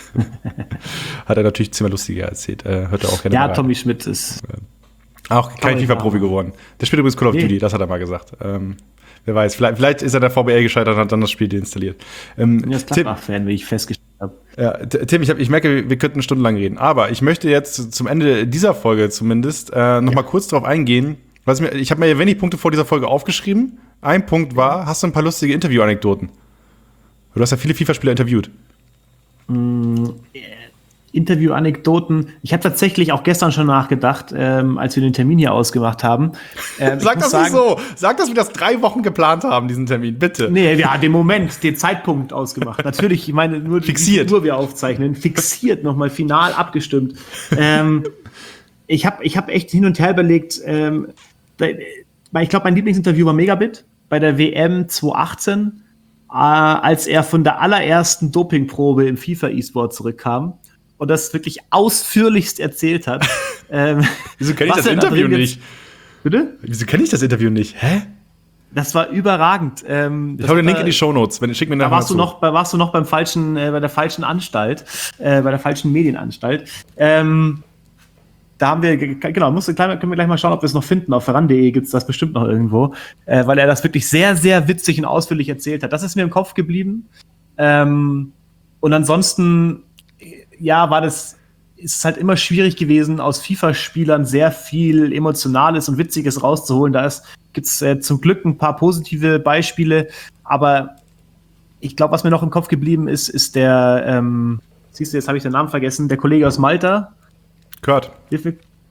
hat er natürlich ziemlich lustiger erzählt. Äh, hört er auch gerne Ja, mal Tommy Schmidt ist auch kein FIFA-Profi geworden. Der spielt übrigens Call of Nee. Duty, das hat er mal gesagt. Ähm, wer weiß, vielleicht, vielleicht ist er der V B L gescheitert und hat dann das Spiel deinstalliert. Ähm, Ich bin jetzt Tim, Gladbach-Fan, wie ich festgestellt habe. ja, T- Tim, ich, hab, ich merke, wir könnten stundenlang reden. Aber ich möchte jetzt zum Ende dieser Folge zumindest äh, noch mal kurz darauf eingehen. Was mir, ich habe mir wenig Punkte vor dieser Folge aufgeschrieben. Ein Punkt war, hast du ein paar lustige Interview-Anekdoten? Du hast ja viele FIFA-Spieler interviewt. Mm, äh, Interview-Anekdoten. Ich habe tatsächlich auch gestern schon nachgedacht, ähm, als wir den Termin hier ausgemacht haben. Ähm, Sag ich muss das nicht so. Sag, dass wir das drei Wochen geplant haben, diesen Termin, bitte. Nee, ja, den Moment, den Zeitpunkt ausgemacht. Natürlich, ich meine, nur Fixiert. die Uhr wir aufzeichnen. Fixiert, nochmal final abgestimmt. ähm, ich habe ich hab echt hin und her überlegt, ähm, da, ich glaube, mein Lieblingsinterview war Megabit bei der W M zwanzig achtzehn, äh, als er von der allerersten Dopingprobe im FIFA-E-Sport zurückkam und das wirklich ausführlichst erzählt hat. ähm, Wieso kenne ich was das er da Interview drin nicht? jetzt- Bitte? Wieso kenne ich das Interview nicht? Hä? Das war überragend. Ähm, Ich das hau den war- Link in die Shownotes, wenn schick mir Da nachher mal warst du zu. noch, bei- warst du noch beim falschen, äh, bei der falschen Anstalt, äh, bei der falschen Medienanstalt. Ähm, da haben wir, ge- genau, musst du, können wir gleich mal schauen, ob wir es noch finden. Auf veran punkt de gibt es das bestimmt noch irgendwo, äh, weil er das wirklich sehr, sehr witzig und ausführlich erzählt hat. Das ist mir im Kopf geblieben. Ähm, und ansonsten, ja, war das, ist es halt immer schwierig gewesen, aus FIFA-Spielern sehr viel Emotionales und Witziges rauszuholen. Da gibt es äh, zum Glück ein paar positive Beispiele, aber ich glaube, was mir noch im Kopf geblieben ist, ist der, ähm, siehst du, jetzt habe ich den Namen vergessen, der Kollege aus Malta. Kurt. Hilf mir.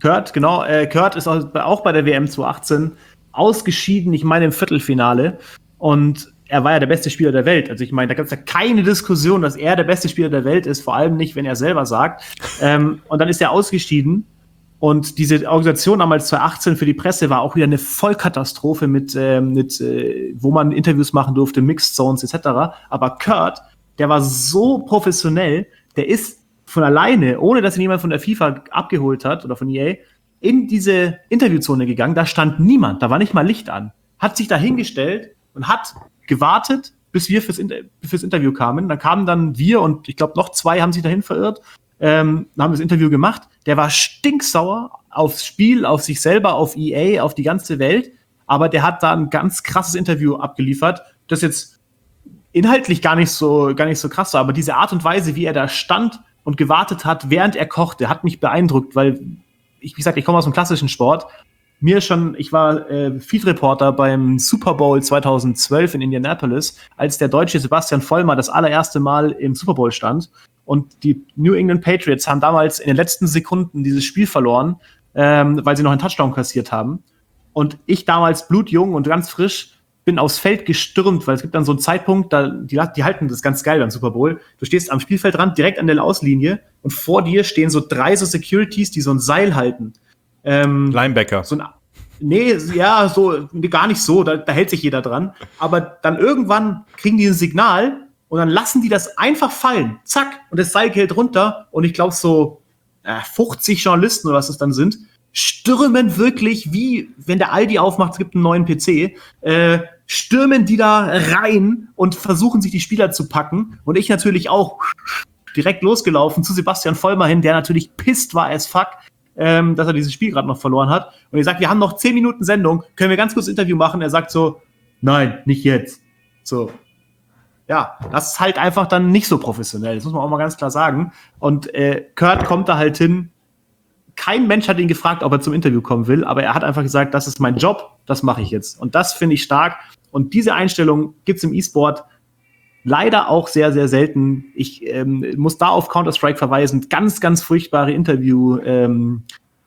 Kurt, genau. Äh, Kurt ist auch bei der W M zwanzig achtzehn ausgeschieden, ich meine im Viertelfinale. Und er war ja der beste Spieler der Welt. Also ich meine, da gibt es ja keine Diskussion, dass er der beste Spieler der Welt ist, vor allem nicht, wenn er selber sagt. ähm, und dann ist er ausgeschieden. Und diese Organisation damals zwanzig achtzehn für die Presse war auch wieder eine Vollkatastrophe mit, äh, mit äh, wo man Interviews machen durfte, Mixed Zones et cetera. Aber Kurt, der war so professionell, der ist von alleine, ohne dass ihn jemand von der FIFA abgeholt hat oder von E A, in diese Interviewzone gegangen. Da stand niemand, da war nicht mal Licht an. Hat sich da hingestellt und hat gewartet, bis wir fürs, Inter- fürs Interview kamen. Dann kamen dann wir und ich glaube noch zwei haben sich dahin verirrt, ähm, haben das Interview gemacht. Der war stinksauer aufs Spiel, auf sich selber, auf E A, auf die ganze Welt. Aber der hat da ein ganz krasses Interview abgeliefert, das jetzt inhaltlich gar nicht so, gar nicht so krass war. Aber diese Art und Weise, wie er da stand und gewartet hat, während er kochte, hat mich beeindruckt, weil, ich, wie gesagt, ich komme aus dem klassischen Sport. Mir schon, ich war äh, Field-Reporter beim Super Bowl zweitausendzwölf in Indianapolis, als der deutsche Sebastian Vollmer das allererste Mal im Super Bowl stand. Und die New England Patriots haben damals in den letzten Sekunden dieses Spiel verloren, ähm, weil sie noch einen Touchdown kassiert haben. Und ich damals blutjung und ganz frisch bin aufs Feld gestürmt, weil es gibt dann so einen Zeitpunkt, da die, die halten das ganz geil beim Super Bowl. Du stehst am Spielfeldrand direkt an der Auslinie und vor dir stehen so drei so Securities, die so ein Seil halten. Ähm, Linebacker. So ein, nee, ja, so gar nicht so, da, da hält sich jeder dran. Aber dann irgendwann kriegen die ein Signal und dann lassen die das einfach fallen. Zack, und das Seil geht runter und ich glaube so äh, fünfzig Journalisten oder was es dann sind, stürmen wirklich, wie wenn der Aldi aufmacht, es gibt einen neuen P C, äh, stürmen die da rein und versuchen sich die Spieler zu packen. Und ich natürlich auch direkt losgelaufen zu Sebastian Vollmer hin, der natürlich pisst war as fuck, ähm, dass er dieses Spiel gerade noch verloren hat. Und er sagt, wir haben noch zehn Minuten Sendung, können wir ganz kurz ein Interview machen? Er sagt so, nein, nicht jetzt. So. Ja, das ist halt einfach dann nicht so professionell, das muss man auch mal ganz klar sagen. Und äh, Kurt kommt da halt hin. Kein Mensch hat ihn gefragt, ob er zum Interview kommen will, aber er hat einfach gesagt, das ist mein Job, das mache ich jetzt. Und das finde ich stark. Und diese Einstellung gibt es im E-Sport leider auch sehr, sehr selten. Ich ähm, muss da auf Counter-Strike verweisen. Ganz, ganz furchtbare Interview-Bilanz.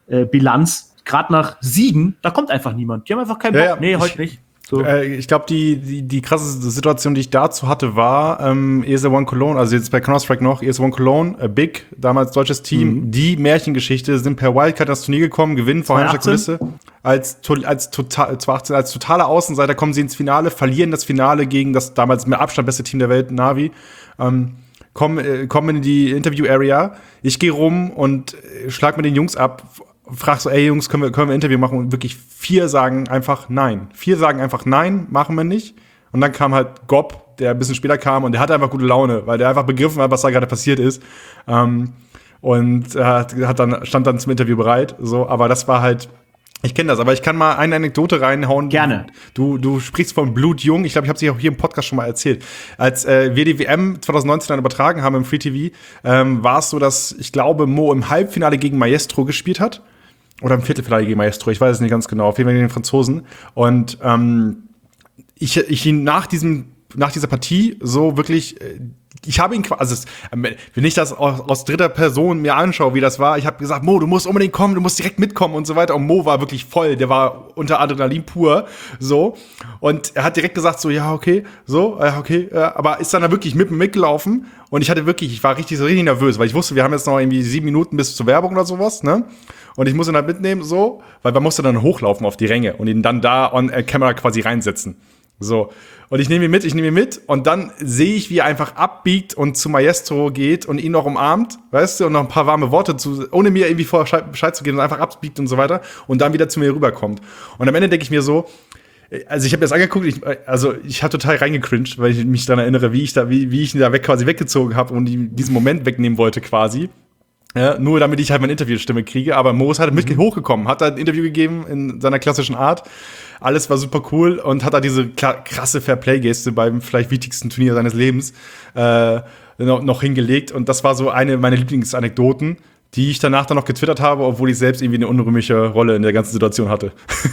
Ähm, äh, Gerade nach Siegen, da kommt einfach niemand. Die haben einfach keinen Bock. Ja, ja. Nee, heute nicht. So. Äh, ich glaube, die, die, die krasseste Situation, die ich dazu hatte, war ähm, E S L One Cologne, also jetzt bei Counter-Strike noch, E S L One Cologne, äh, Big, damals deutsches Team, mhm. die Märchengeschichte, sind per Wildcard ins Turnier gekommen, gewinnen vor heimischer Kulisse. Als, als, total, zweitausendachtzehn, als totale Außenseiter kommen sie ins Finale, verlieren das Finale gegen das damals mit Abstand beste Team der Welt, Navi. Ähm, kommen, äh, kommen in die Interview-Area. Ich gehe rum und äh, schlag mit den Jungs ab. Frag so, ey Jungs, können wir, können wir ein Interview machen? Und wirklich vier sagen einfach nein. Vier sagen einfach nein, machen wir nicht. Und dann kam halt Gob, der ein bisschen später kam und der hatte einfach gute Laune, weil der einfach begriffen hat, was da gerade passiert ist. Ähm, und äh, hat dann, stand dann zum Interview bereit. So, aber das war halt, ich kenne das, aber ich kann mal eine Anekdote reinhauen. Gerne. Du, du sprichst von Blutjung. Ich glaube, ich habe es auch hier im Podcast schon mal erzählt. Als äh, wir die W M zwanzig neunzehn dann übertragen haben im Free T V, ähm, war es so, dass ich glaube, Mo im Halbfinale gegen Maestro gespielt hat. Oder im Viertelfinale gegen Maestro, ich weiß es nicht ganz genau, auf jeden Fall gegen den Franzosen. Und ähm, ich, ich ihn nach diesem, nach dieser Partie so wirklich, ich habe ihn, also es, wenn ich das aus, aus dritter Person mir anschaue, wie das war, ich habe gesagt, Mo, du musst unbedingt kommen, du musst direkt mitkommen und so weiter. Und Mo war wirklich voll, der war unter Adrenalin pur, so. Und er hat direkt gesagt so, ja, okay, so, ja, okay, äh, aber ist dann da wirklich mit mitgelaufen. Und ich hatte wirklich, ich war richtig, so richtig nervös, weil ich wusste, wir haben jetzt noch irgendwie sieben Minuten bis zur Werbung oder sowas, ne? Und ich muss ihn halt mitnehmen, so, weil man musste dann hochlaufen auf die Ränge und ihn dann da on camera quasi reinsetzen. So. Und ich nehme ihn mit, ich nehme ihn mit und dann sehe ich, wie er einfach abbiegt und zu Maestro geht und ihn noch umarmt, weißt du, und noch ein paar warme Worte zu, ohne mir irgendwie vorher Bescheid zu geben, und einfach abbiegt und so weiter und dann wieder zu mir rüberkommt. Und am Ende denke ich mir so, also ich habe mir das angeguckt, ich, also ich habe total reingecringed, weil ich mich daran erinnere, wie ich da, wie, wie ich ihn da weg quasi weggezogen habe und diesen Moment wegnehmen wollte quasi. Ja, nur damit ich halt meine Interviewstimme kriege. Aber Mo ist halt mit hochgekommen, hat halt ein Interview gegeben in seiner klassischen Art. Alles war super cool und hat da diese krasse Fair-Play-Geste beim vielleicht wichtigsten Turnier seines Lebens äh, noch, noch hingelegt. Und das war so eine meiner Lieblingsanekdoten, die ich danach dann noch getwittert habe, obwohl ich selbst irgendwie eine unrühmliche Rolle in der ganzen Situation hatte.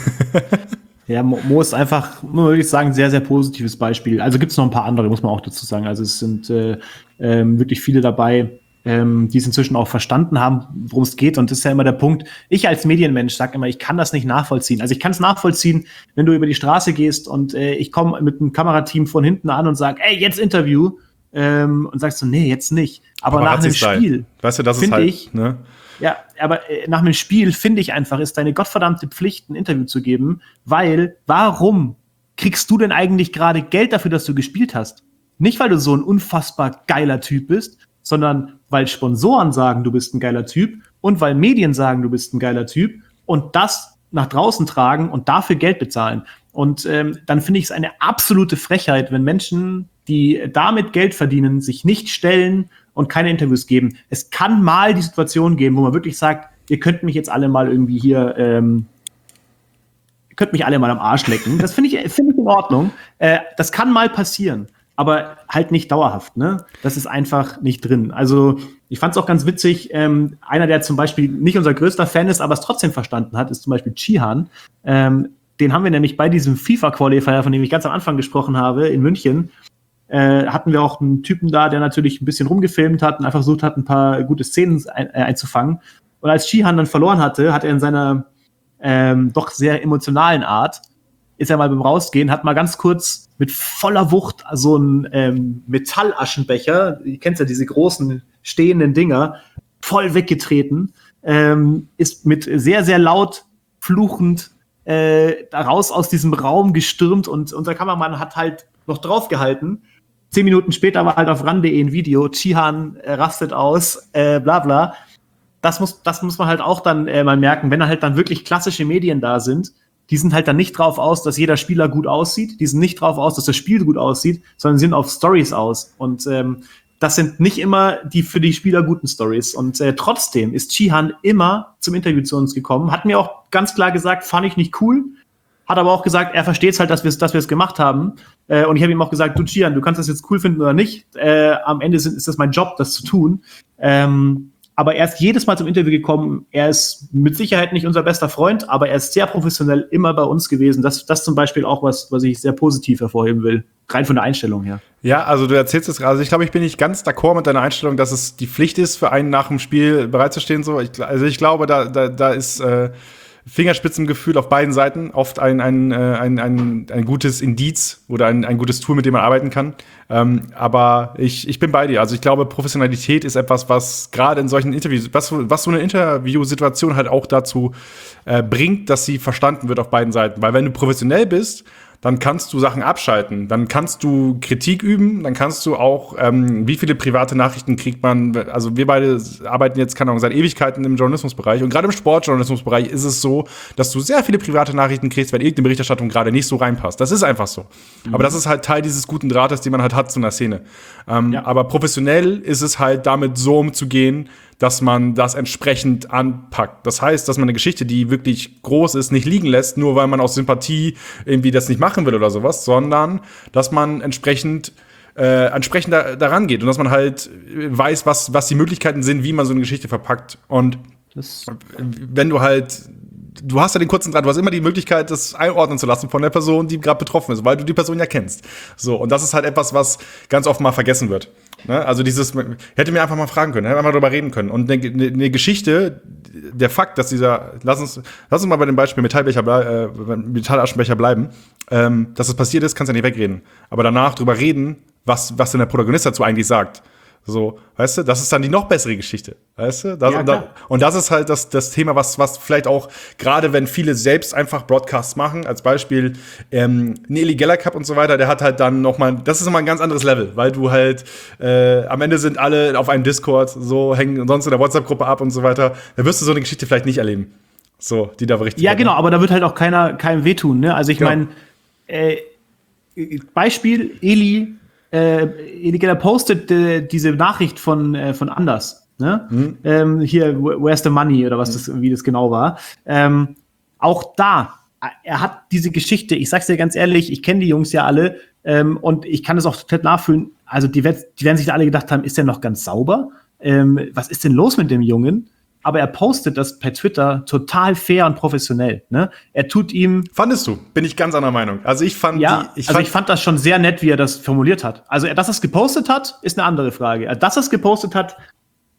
Ja, Mo ist einfach, würde ich sagen, ein sehr, sehr positives Beispiel. Also gibt es noch ein paar andere, muss man auch dazu sagen. Also es sind äh, äh, wirklich viele dabei. ähm, die es inzwischen auch verstanden haben, worum es geht. Und das ist ja immer der Punkt. Ich als Medienmensch sage immer, ich kann das nicht nachvollziehen. Also ich kann es nachvollziehen, wenn du über die Straße gehst und äh, ich komme mit einem Kamerateam von hinten an und sage, ey, jetzt Interview. Ähm, und sagst du, nee, jetzt nicht. Aber, aber nach einem Spiel, weißt du, das finde halt, ich, ne? ja, aber äh, nach einem Spiel finde ich einfach, ist deine gottverdammte Pflicht, ein Interview zu geben, weil, warum kriegst du denn eigentlich gerade Geld dafür, dass du gespielt hast? Nicht, weil du so ein unfassbar geiler Typ bist, sondern weil Sponsoren sagen, du bist ein geiler Typ und weil Medien sagen, du bist ein geiler Typ und das nach draußen tragen und dafür Geld bezahlen. Und ähm, dann finde ich es eine absolute Frechheit, wenn Menschen, die damit Geld verdienen, sich nicht stellen und keine Interviews geben. Es kann mal die Situation geben, wo man wirklich sagt, ihr könnt mich jetzt alle mal irgendwie hier, ähm, ihr könnt mich alle mal am Arsch lecken. Das finde ich, finde ich in Ordnung. Äh, das kann mal passieren, aber halt nicht dauerhaft, ne? Das ist einfach nicht drin. Also ich fand es auch ganz witzig, ähm, einer, der zum Beispiel nicht unser größter Fan ist, aber es trotzdem verstanden hat, ist zum Beispiel Chihan. Ähm, den haben wir nämlich bei diesem FIFA-Qualifier, von dem ich ganz am Anfang gesprochen habe, in München, äh, hatten wir auch einen Typen da, der natürlich ein bisschen rumgefilmt hat und einfach versucht hat, ein paar gute Szenen ein, äh, einzufangen. Und als Chihan dann verloren hatte, hat er in seiner ähm, doch sehr emotionalen Art, ist er mal beim Rausgehen, hat mal ganz kurz mit voller Wucht so einen ähm, Metallaschenbecher, ihr kennt ja diese großen stehenden Dinger, voll weggetreten, ähm, ist mit sehr, sehr laut fluchend äh, daraus aus diesem Raum gestürmt und unser Kameramann hat halt noch draufgehalten. Zehn Minuten später war halt auf ran punkt de ein Video, Chihan äh, rastet aus, äh, bla bla. Das muss, das muss man halt auch dann äh, mal merken, wenn halt dann wirklich klassische Medien da sind, die sind halt dann nicht drauf aus, dass jeder Spieler gut aussieht, die sind nicht drauf aus, dass das Spiel gut aussieht, sondern sind auf Stories aus. Und ähm, das sind nicht immer die für die Spieler guten Stories. Und äh, trotzdem ist Chihan immer zum Interview zu uns gekommen, hat mir auch ganz klar gesagt, fand ich nicht cool, hat aber auch gesagt, er versteht halt, dass wir es dass wir es gemacht haben. Äh, und ich habe ihm auch gesagt, du Chihan, du kannst das jetzt cool finden oder nicht. Äh, am Ende sind, ist das mein Job, das zu tun. Ähm, aber er ist jedes Mal zum Interview gekommen. Er ist mit Sicherheit nicht unser bester Freund, aber er ist sehr professionell immer bei uns gewesen. Das das zum Beispiel auch was, was ich sehr positiv hervorheben will. Rein von der Einstellung her. Ja, also du erzählst es gerade. Also ich glaube, ich bin nicht ganz d'accord mit deiner Einstellung, dass es die Pflicht ist, für einen nach dem Spiel bereitzustehen. So. Ich, also ich glaube, da, da, da ist äh, Fingerspitzengefühl auf beiden Seiten oft ein, ein, ein, ein, ein gutes Indiz oder ein, ein gutes Tool, mit dem man arbeiten kann. Ähm, aber ich, ich bin bei dir. Also ich glaube, Professionalität ist etwas, was gerade in solchen Interviews, was, was so eine Interviewsituation halt auch dazu äh, bringt, dass sie verstanden wird auf beiden Seiten. Weil wenn du professionell bist, dann kannst du Sachen abschalten, dann kannst du Kritik üben, dann kannst du auch, ähm, wie viele private Nachrichten kriegt man, also wir beide arbeiten jetzt, keine Ahnung, seit Ewigkeiten im Journalismusbereich und gerade im Sportjournalismusbereich ist es so, dass du sehr viele private Nachrichten kriegst, wenn irgendeine Berichterstattung gerade nicht so reinpasst. Das ist einfach so. Mhm. Aber das ist halt Teil dieses guten Drahtes, den man halt hat zu einer Szene. Ähm, ja. Aber professionell ist es halt damit so umzugehen, dass man das entsprechend anpackt. Das heißt, dass man eine Geschichte, die wirklich groß ist, nicht liegen lässt, nur weil man aus Sympathie irgendwie das nicht machen will oder sowas, sondern dass man entsprechend äh, entsprechend da, daran geht und dass man halt weiß, was, was die Möglichkeiten sind, wie man so eine Geschichte verpackt. Und das wenn du halt du hast ja den kurzen Draht, du hast immer die Möglichkeit, das einordnen zu lassen von der Person, die gerade betroffen ist, weil du die Person ja kennst. So, und das ist halt etwas, was ganz oft mal vergessen wird. Ne? Also dieses, hätte mir einfach mal fragen können, hätte einfach darüber reden können. Und eine, eine Geschichte, der Fakt, dass dieser, lass uns, lass uns mal bei dem Beispiel Metallbecher, äh, Metallaschenbecher bleiben, ähm, dass es passiert ist, kannst du ja nicht wegreden. Aber danach drüber reden, was, was denn der Protagonist dazu eigentlich sagt. So, weißt du, das ist dann die noch bessere Geschichte, weißt du? Das, ja, und, da, und das ist halt das, das Thema, was, was vielleicht auch, gerade wenn viele selbst einfach Broadcasts machen, als Beispiel ähm, Nelly Geller Cup und so weiter, der hat halt dann noch mal, das ist immer ein ganz anderes Level, weil du halt, äh, am Ende sind alle auf einem Discord, so, hängen sonst in der WhatsApp-Gruppe ab und so weiter, da wirst du so eine Geschichte vielleicht nicht erleben, so, die da berichtet Ja, wird, genau, ne? aber da wird halt auch keiner, keinem wehtun, ne? Also ich genau. meine, äh, Beispiel, Eli, Äh, Eli Geller postet äh, diese Nachricht von, äh, von Anders, ne? Mhm. Ähm, hier, where's the money oder was mhm. das, wie das genau war. Ähm, auch da, er hat diese Geschichte, ich sag's dir ganz ehrlich, ich kenne die Jungs ja alle ähm, und ich kann das auch total nachfühlen. Also die, die werden sich da alle gedacht haben, ist der noch ganz sauber? Ähm, was ist denn los mit dem Jungen? Aber er postet das per Twitter total fair und professionell. Ne? Er tut ihm. Fandest du? Bin ich ganz anderer Meinung. Also ich fand, ja, die, ich also fand, ich fand das schon sehr nett, wie er das formuliert hat. Also, dass er es gepostet hat, ist eine andere Frage. Dass er es gepostet hat,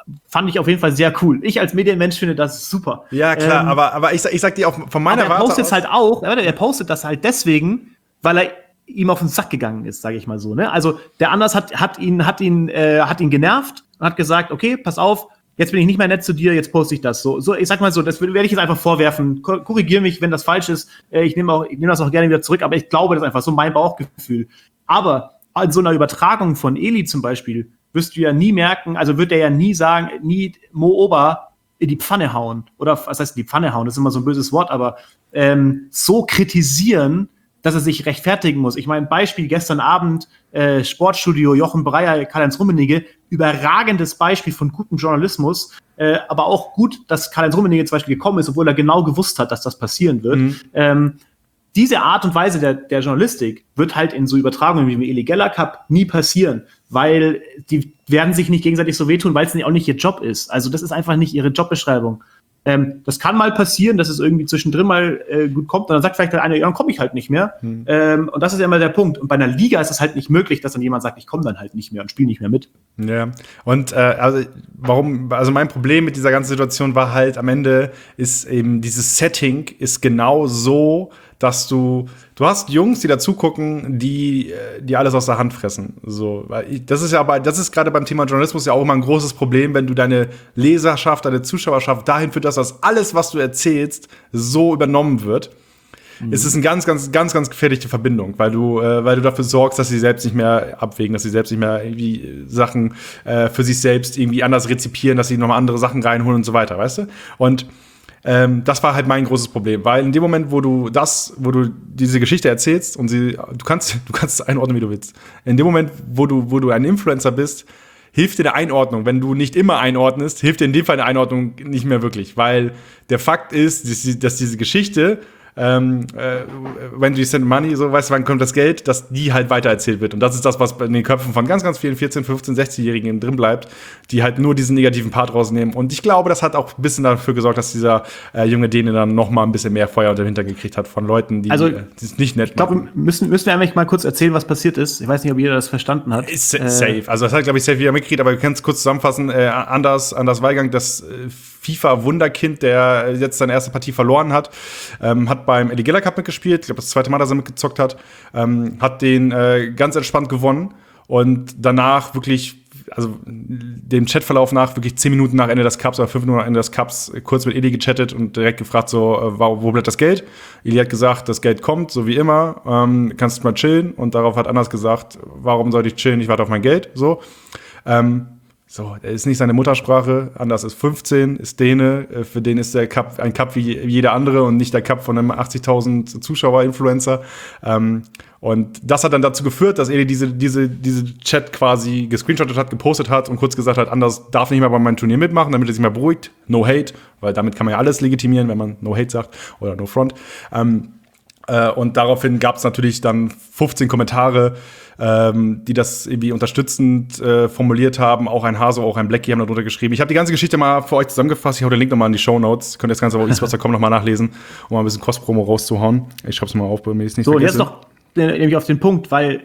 fand ich auf jeden Fall sehr cool. Ich als Medienmensch finde das super. Ja, klar, ähm, aber, aber ich, ich sag dir auch von meiner aber er Warte postet aus, halt auch, er postet das halt deswegen, weil er ihm auf den Sack gegangen ist, sage ich mal so. Ne? Also der Anders hat, hat ihn, hat ihn, äh, hat ihn genervt und hat gesagt, okay, pass auf, jetzt bin ich nicht mehr nett zu dir, jetzt poste ich das. So, so ich sag mal so, das werde ich jetzt einfach vorwerfen. Korrigiere mich, wenn das falsch ist. Äh, ich nehme auch, ich nehme das auch gerne wieder zurück, aber ich glaube, das ist einfach so mein Bauchgefühl. Aber an so einer Übertragung von Eli zum Beispiel wirst du ja nie merken, also wird er ja nie sagen, nie Mo Ober in die Pfanne hauen. Oder was heißt in die Pfanne hauen? Das ist immer so ein böses Wort, aber ähm, so kritisieren, dass er sich rechtfertigen muss. Ich meine, Beispiel gestern Abend, äh, Sportstudio, Jochen Breyer, Karl-Heinz Rummenigge, überragendes Beispiel von gutem Journalismus, äh, aber auch gut, dass Karl-Heinz Rummenigge zum Beispiel gekommen ist, obwohl er genau gewusst hat, dass das passieren wird. Mhm. Ähm, diese Art und Weise der, der Journalistik wird halt in so Übertragungen wie im Eli Geller Cup nie passieren, weil die werden sich nicht gegenseitig so wehtun, weil es auch nicht ihr Job ist. Also das ist einfach nicht ihre Jobbeschreibung. Ähm, das kann mal passieren, dass es irgendwie zwischendrin mal äh, gut kommt und dann sagt vielleicht der eine, ja, dann komme ich halt nicht mehr. Hm. Ähm, und das ist ja immer der Punkt. Und bei einer Liga ist es halt nicht möglich, dass dann jemand sagt, ich komme dann halt nicht mehr und spiele nicht mehr mit. Ja, und äh, also warum, also mein Problem mit dieser ganzen Situation war halt, am Ende ist eben dieses Setting ist genau so, dass du, du hast Jungs, die dazu gucken, die, die alles aus der Hand fressen. So, weil ich, das ist ja aber, das ist gerade beim Thema Journalismus ja auch immer ein großes Problem, wenn du deine Leserschaft, deine Zuschauerschaft dahin führst, dass das alles, was du erzählst, so übernommen wird. Mhm. Es ist eine ganz, ganz, ganz, ganz gefährliche Verbindung, weil du, äh, weil du dafür sorgst, dass sie selbst nicht mehr abwägen, dass sie selbst nicht mehr irgendwie Sachen äh, für sich selbst irgendwie anders rezipieren, dass sie nochmal andere Sachen reinholen und so weiter, weißt du? Und Ähm, das war halt mein großes Problem, weil in dem Moment, wo du das, wo du diese Geschichte erzählst und sie, du kannst, du kannst es einordnen, wie du willst. In dem Moment, wo du, wo du ein Influencer bist, hilft dir eine Einordnung. Wenn du nicht immer einordnest, hilft dir in dem Fall eine Einordnung nicht mehr wirklich, weil der Fakt ist, dass, dass diese Geschichte Ähm, äh, when do you send money, so, weißt du, wann kommt das Geld, dass die halt weitererzählt wird. Und das ist das, was in den Köpfen von ganz, ganz vielen vierzehn, fünfzehn, sechzehn-Jährigen drin bleibt, die halt nur diesen negativen Part rausnehmen. Und ich glaube, das hat auch ein bisschen dafür gesorgt, dass dieser äh, junge Däne dann noch mal ein bisschen mehr Feuer unter den Hintern gekriegt hat von Leuten, die also, äh, es nicht nett ich glaube, müssen, müssen wir eigentlich mal kurz erzählen, was passiert ist. Ich weiß nicht, ob jeder das verstanden hat. Ist äh, safe. Also das hat, glaube ich, safe wieder mitgekriegt, aber wir können es kurz zusammenfassen. Äh, Anders, Anders Weigang, das äh, FIFA-Wunderkind, der jetzt seine erste Partie verloren hat, ähm, hat beim Eli Geller Cup mitgespielt. Ich glaube, das zweite Mal, dass er mitgezockt hat. Ähm, hat den äh, ganz entspannt gewonnen und danach wirklich, also dem Chatverlauf nach, wirklich zehn Minuten nach Ende des Cups oder fünf Minuten nach Ende des Cups kurz mit Eli gechattet und direkt gefragt, so, äh, wo bleibt das Geld? Eli hat gesagt, das Geld kommt, so wie immer, ähm, kannst du mal chillen. Und darauf hat Anders gesagt, warum sollte ich chillen? Ich warte auf mein Geld. So. Ähm, So, er ist nicht seine Muttersprache, Anders ist fünfzehn, ist Däne, für den ist der Cup ein Cup wie jeder andere und nicht der Cup von einem achtzigtausend Zuschauer-Influencer. Ähm, und das hat dann dazu geführt, dass er diese, diese, diese Chat quasi gescreenshottet hat, gepostet hat und kurz gesagt hat, Anders darf nicht mehr bei meinem Turnier mitmachen, damit er sich mal beruhigt. No hate, weil damit kann man ja alles legitimieren, wenn man no hate sagt oder no front. Ähm, äh, und daraufhin gab es natürlich dann fünfzehn Kommentare, Ähm, die das irgendwie unterstützend äh, formuliert haben. Auch ein Haso, auch ein Blackie haben darunter geschrieben. Ich habe die ganze Geschichte mal für euch zusammengefasst. Ich hau den Link nochmal in die Shownotes. Könnt ihr das Ganze auf esports punkt com nochmal nachlesen, um mal ein bisschen Kost-Promo rauszuhauen. Ich schreib's mal auf, damit ich es nicht so, vergesse. So, jetzt noch nämlich auf den Punkt, weil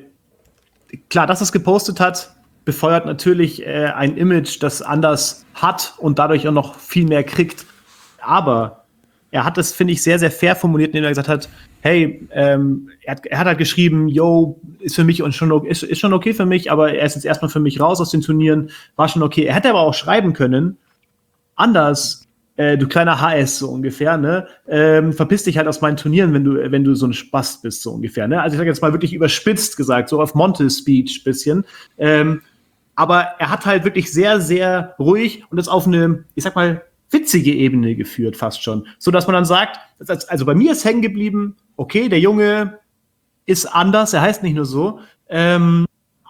klar, dass es gepostet hat, befeuert natürlich äh, ein Image, das Anders hat und dadurch auch noch viel mehr kriegt. Aber er hat das, finde ich, sehr, sehr fair formuliert, indem er gesagt hat, hey, ähm, er, hat, er hat halt geschrieben, yo, ist für mich und schon okay, ist, ist schon okay für mich, aber er ist jetzt erstmal für mich raus aus den Turnieren, war schon okay. Er hätte aber auch schreiben können, Anders, äh, du kleiner H S, so ungefähr, ne, ähm, verpiss dich halt aus meinen Turnieren, wenn du, wenn du so ein Spast bist, so ungefähr, ne. Also ich sage jetzt mal wirklich überspitzt gesagt, so auf Monte-Speech bisschen. Ähm, aber er hat halt wirklich sehr, sehr ruhig und das auf eine, ich sag mal, witzige Ebene geführt, fast schon. So dass man dann sagt, also bei mir ist hängen geblieben, okay, der Junge ist anders, er heißt nicht nur so, ähm,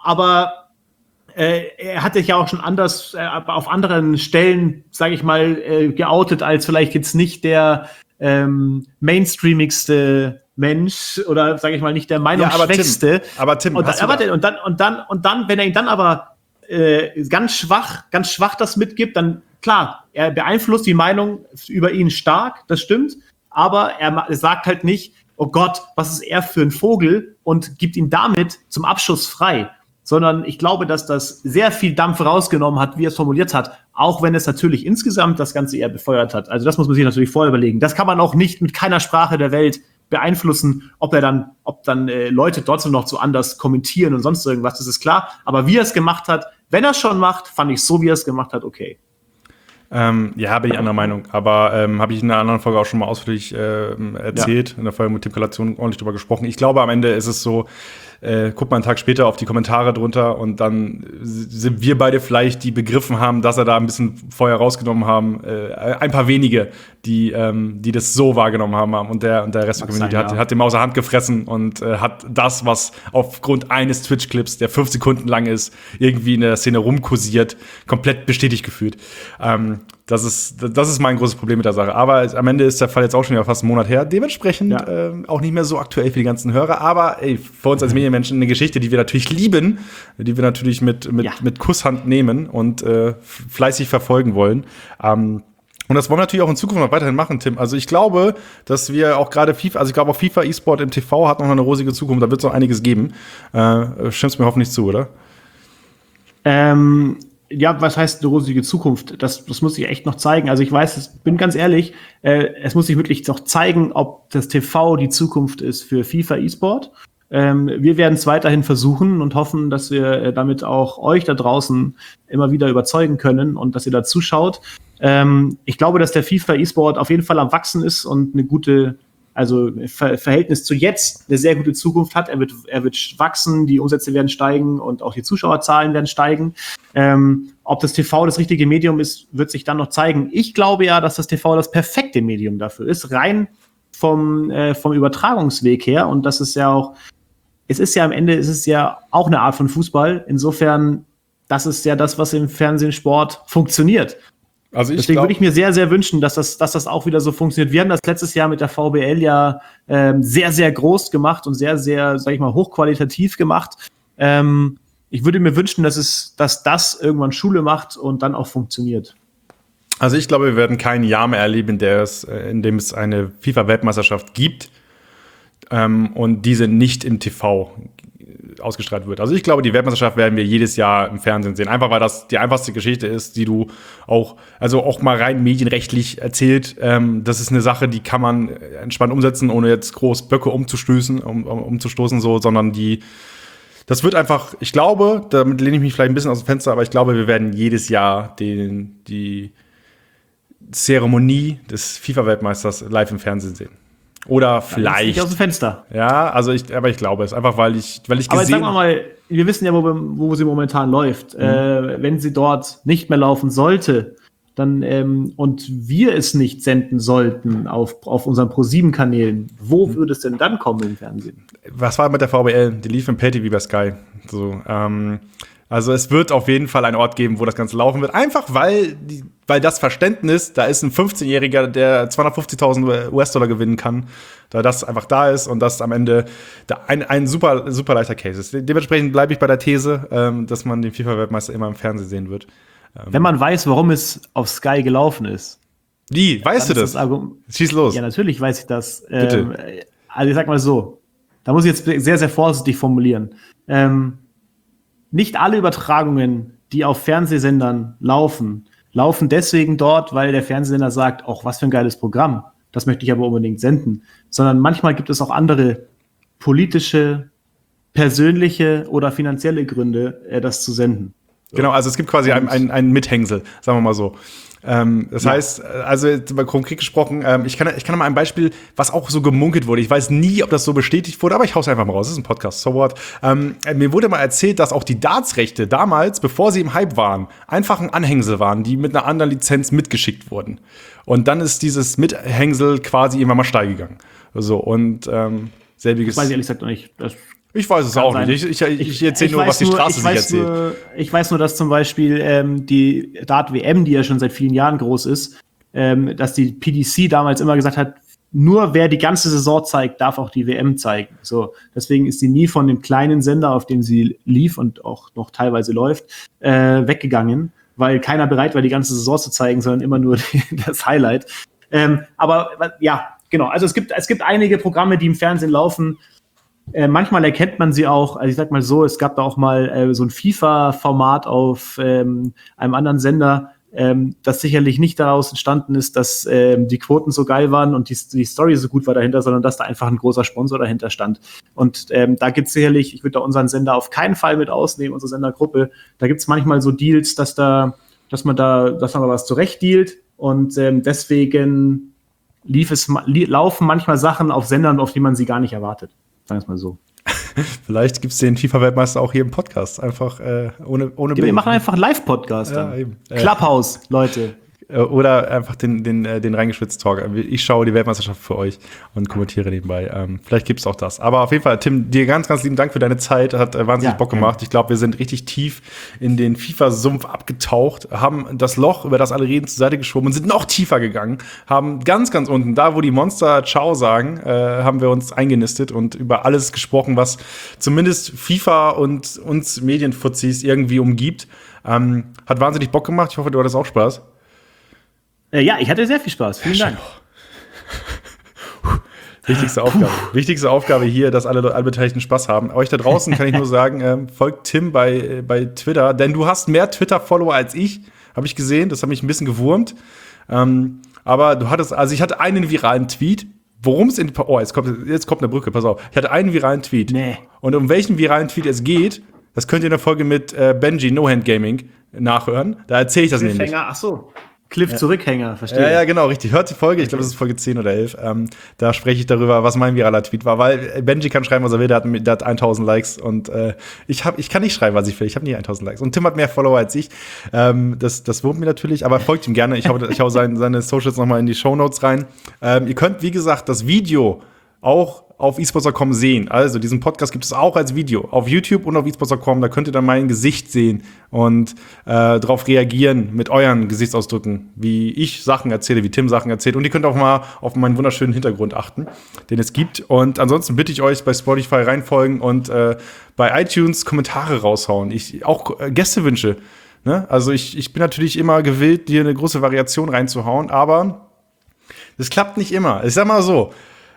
aber äh, er hat sich ja auch schon anders äh, auf anderen Stellen, sage ich mal, äh, geoutet, als vielleicht jetzt nicht der ähm, mainstreamigste Mensch oder, sage ich mal, nicht der Meinungsschwächste. Ja, aber Tim, aber Tim und, dann, aber und dann und dann und dann, wenn er ihn dann aber äh, ganz schwach, ganz schwach das mitgibt, dann klar, er beeinflusst die Meinung über ihn stark, das stimmt, aber er sagt halt nicht, oh Gott, was ist er für ein Vogel und gibt ihn damit zum Abschuss frei, sondern ich glaube, dass das sehr viel Dampf rausgenommen hat, wie er es formuliert hat, auch wenn es natürlich insgesamt das Ganze eher befeuert hat. Also das muss man sich natürlich vorher überlegen. Das kann man auch nicht mit keiner Sprache der Welt beeinflussen, ob er dann, ob dann äh, Leute trotzdem noch so anders kommentieren und sonst irgendwas, das ist klar. Aber wie er es gemacht hat, wenn er es schon macht, fand ich so, wie er es gemacht hat, okay. Ähm, ja, bin ich anderer Meinung. Aber ähm, habe ich in einer anderen Folge auch schon mal ausführlich äh, erzählt. Ja. In der Folge mit Tim Kalation ordentlich drüber gesprochen. Ich glaube, am Ende ist es so, äh, guckt mal einen Tag später auf die Kommentare drunter und dann sind wir beide vielleicht, die begriffen haben, dass er da ein bisschen Feuer rausgenommen haben. Äh, ein paar wenige, die, ähm, die das so wahrgenommen haben. Und der, und der Rest der Community sein, hat, ja. hat dem aus der Hand gefressen und äh, hat das, was aufgrund eines Twitch-Clips, der fünf Sekunden lang ist, irgendwie in der Szene rumkursiert, komplett bestätigt gefühlt. Ähm, Das ist, das ist mein großes Problem mit der Sache. Aber am Ende ist der Fall jetzt auch schon wieder fast einen Monat her. Dementsprechend ja. ähm, auch nicht mehr so aktuell für die ganzen Hörer. Aber ey, für uns als Medienmenschen eine Geschichte, die wir natürlich lieben, die wir natürlich mit, mit, ja. mit Kusshand nehmen und äh, fleißig verfolgen wollen. Ähm, und das wollen wir natürlich auch in Zukunft noch weiterhin machen, Tim. Also ich glaube, dass wir auch gerade FIFA, also ich glaube auch FIFA E-Sport im T V hat noch eine rosige Zukunft. Da wird es noch einiges geben. Äh, stimmst mir hoffentlich zu, oder? Ähm Ja, was heißt eine rosige Zukunft? Das, das muss sich echt noch zeigen. Also ich weiß, ich bin ganz ehrlich, äh, es muss sich wirklich noch zeigen, ob das T V die Zukunft ist für FIFA E-Sport. Ähm, wir werden es weiterhin versuchen und hoffen, dass wir äh, damit auch euch da draußen immer wieder überzeugen können und dass ihr da zuschaut. Ähm, ich glaube, dass der FIFA E-Sport auf jeden Fall am Wachsen ist und eine gute Also Ver- Verhältnis zu jetzt eine sehr gute Zukunft hat. Er wird, er wird wachsen, die Umsätze werden steigen und auch die Zuschauerzahlen werden steigen. Ähm, ob das T V das richtige Medium ist, wird sich dann noch zeigen. Ich glaube ja, dass das T V das perfekte Medium dafür ist, rein vom, äh, vom Übertragungsweg her. Und das ist ja auch, es ist ja am Ende, es ist ja auch eine Art von Fußball. Insofern, das ist ja das, was im Fernsehen, Sport funktioniert. Also ich Deswegen glaub, würde ich mir sehr, sehr wünschen, dass das, dass das auch wieder so funktioniert. Wir haben das letztes Jahr mit der V B L ja ähm, sehr, sehr groß gemacht und sehr, sehr, sag ich mal, hochqualitativ gemacht. Ähm, ich würde mir wünschen, dass es, dass das irgendwann Schule macht und dann auch funktioniert. Also ich glaube, wir werden kein Jahr mehr erleben, in, der es, in dem es eine FIFA-Weltmeisterschaft gibt ähm, und diese nicht im T V ausgestrahlt wird. Also ich glaube, die Weltmeisterschaft werden wir jedes Jahr im Fernsehen sehen. Einfach, weil das die einfachste Geschichte ist, die du auch, also auch mal rein medienrechtlich erzählt. Ähm, das ist eine Sache, die kann man entspannt umsetzen, ohne jetzt groß Böcke umzustößen, um, um, umzustoßen, so, sondern die, das wird einfach, ich glaube, damit lehne ich mich vielleicht ein bisschen aus dem Fenster, aber ich glaube, wir werden jedes Jahr den, die Zeremonie des FIFA-Weltmeisters live im Fernsehen sehen. Oder vielleicht. Nicht aus dem Fenster. Ja, also ich, aber ich glaube es. Einfach, weil ich, weil ich aber gesehen habe. Aber sagen wir mal, wir wissen ja, wo, wo sie momentan läuft. Mhm. Äh, wenn sie dort nicht mehr laufen sollte, dann, ähm, und wir es nicht senden sollten auf, auf unseren Pro sieben Kanälen, wo mhm. würde es denn dann kommen im Fernsehen? Was war mit der V B L? Die lief im Pay-T V bei Sky. So, ähm, also es wird auf jeden Fall einen Ort geben, wo das Ganze laufen wird. Einfach weil, die, weil das Verständnis, da ist ein fünfzehnjähriger, der zweihundertfünfzigtausend US-Dollar gewinnen kann, da das einfach da ist und das am Ende da ein, ein super, super leichter Case ist. Dementsprechend bleibe ich bei der These, ähm, dass man den FIFA-Weltmeister immer im Fernsehen sehen wird. Ähm Wenn man weiß, warum es auf Sky gelaufen ist. Wie? Weißt du das? das Schieß los. Ja, natürlich weiß ich das. Bitte. Ähm, also ich sag mal so, da muss ich jetzt sehr, sehr vorsichtig formulieren. Ähm, Nicht alle Übertragungen, die auf Fernsehsendern laufen, laufen deswegen dort, weil der Fernsehsender sagt, ach, was für ein geiles Programm, das möchte ich aber unbedingt senden. Sondern manchmal gibt es auch andere politische, persönliche oder finanzielle Gründe, äh, das zu senden. So. Genau, also es gibt quasi ein, ein, ein Mithängsel, sagen wir mal so. Ähm, das ja. heißt, also jetzt mal konkret gesprochen, ähm, ich kann ich kann mal ein Beispiel, was auch so gemunkelt wurde. Ich weiß nie, ob das so bestätigt wurde, aber ich hau's einfach mal raus. Das ist ein Podcast, so what. Ähm, mir wurde mal erzählt, dass auch die Darts-Rechte damals, bevor sie im Hype waren, einfach ein Anhängsel waren, die mit einer anderen Lizenz mitgeschickt wurden. Und dann ist dieses Mithängsel quasi irgendwann mal steil gegangen. So, und ähm, selbiges. Das weiß ich ehrlich gesagt noch nicht. Das Ich weiß es auch sein. nicht. Ich, ich, ich erzähle nur, was die Straße nur, sich erzählt. Nur, ich weiß nur, dass zum Beispiel ähm, die Dart-W M, die ja schon seit vielen Jahren groß ist, ähm, dass die P D C damals immer gesagt hat, nur wer die ganze Saison zeigt, darf auch die W M zeigen. So, deswegen ist sie nie von dem kleinen Sender, auf dem sie lief und auch noch teilweise läuft, äh, weggegangen, weil keiner bereit war, die ganze Saison zu zeigen, sondern immer nur die, das Highlight. Ähm, aber ja, genau. Also es gibt, es gibt einige Programme, die im Fernsehen laufen, Äh, manchmal erkennt man sie auch, also ich sag mal so, es gab da auch mal äh, so ein FIFA-Format auf ähm, einem anderen Sender, ähm, das sicherlich nicht daraus entstanden ist, dass ähm, die Quoten so geil waren und die, die Story so gut war dahinter, sondern dass da einfach ein großer Sponsor dahinter stand. Und ähm, da gibt's sicherlich, ich würde da unseren Sender auf keinen Fall mit ausnehmen, unsere Sendergruppe, da gibt's manchmal so Deals, dass da, dass man da, dass man da was zurecht dealt und ähm, deswegen lief es, li- laufen manchmal Sachen auf Sendern, auf die man sie gar nicht erwartet. Sagen wir es mal so. Vielleicht gibt es den FIFA-Weltmeister auch hier im Podcast. Einfach äh, ohne, ohne Wir machen einfach einen Live-Podcast ja, dann. eben. Clubhouse, Leute. Oder einfach den, den, den Reingeschwitzt-Talk. Ich schaue die Weltmeisterschaft für euch und kommentiere nebenbei. Ähm, vielleicht gibt es auch das. Aber auf jeden Fall, Tim, dir ganz, ganz lieben Dank für deine Zeit. Hat äh, wahnsinnig ja, Bock gemacht. Ja. Ich glaube, wir sind richtig tief in den FIFA-Sumpf abgetaucht, haben das Loch, über das alle reden, zur Seite geschoben und sind noch tiefer gegangen. Haben ganz, ganz unten, da wo die Monster Ciao sagen, äh, haben wir uns eingenistet und über alles gesprochen, was zumindest FIFA und uns Medienfuzis irgendwie umgibt. Ähm, hat wahnsinnig Bock gemacht. Ich hoffe, du hattest auch Spaß. Äh, ja, ich hatte sehr viel Spaß. Vielen Dank. Wichtigste Aufgabe. Wichtigste Aufgabe hier, dass alle, alle Beteiligten Spaß haben. Euch da draußen kann ich nur sagen, ähm, folgt Tim bei, bei Twitter, denn du hast mehr Twitter-Follower als ich, habe ich gesehen. Das hat mich ein bisschen gewurmt. Ähm, aber du hattest, also ich hatte einen viralen Tweet, worum es in, oh, jetzt kommt, jetzt kommt eine Brücke, pass auf. Ich hatte einen viralen Tweet. Nee. Und um welchen viralen Tweet es geht, das könnt ihr in der Folge mit äh, Benji, No Hand Gaming, nachhören. Da erzähle ich das nämlich. Ach so. Cliff-Zurückhänger, verstehe. Ja, ja, genau, richtig. Hört die Folge, ich glaube, das ist Folge zehn oder elf. Ähm, da spreche ich darüber, was mein viraler Tweet war, weil Benji kann schreiben, was er will, der hat, der hat tausend Likes und äh, ich, hab, ich kann nicht schreiben, was ich will. Ich habe nie tausend Likes. Und Tim hat mehr Follower als ich. Ähm, das, das wurmt mir natürlich, aber folgt ihm gerne. Ich hau, ich hau sein, seine Socials nochmal in die Shownotes rein. Ähm, ihr könnt, wie gesagt, das Video auch auf esports punkt com sehen. Also diesen Podcast gibt es auch als Video auf YouTube und auf esports punkt com. Da könnt ihr dann mein Gesicht sehen und äh, darauf reagieren mit euren Gesichtsausdrücken, wie ich Sachen erzähle, wie Tim Sachen erzählt. Und ihr könnt auch mal auf meinen wunderschönen Hintergrund achten, den es gibt. Und ansonsten bitte ich euch bei Spotify reinfolgen und äh, bei iTunes Kommentare raushauen. Ich auch äh, Gästewünsche. Ne? Also ich, ich bin natürlich immer gewillt, dir eine große Variation reinzuhauen, aber das klappt nicht immer. Ich sag mal so,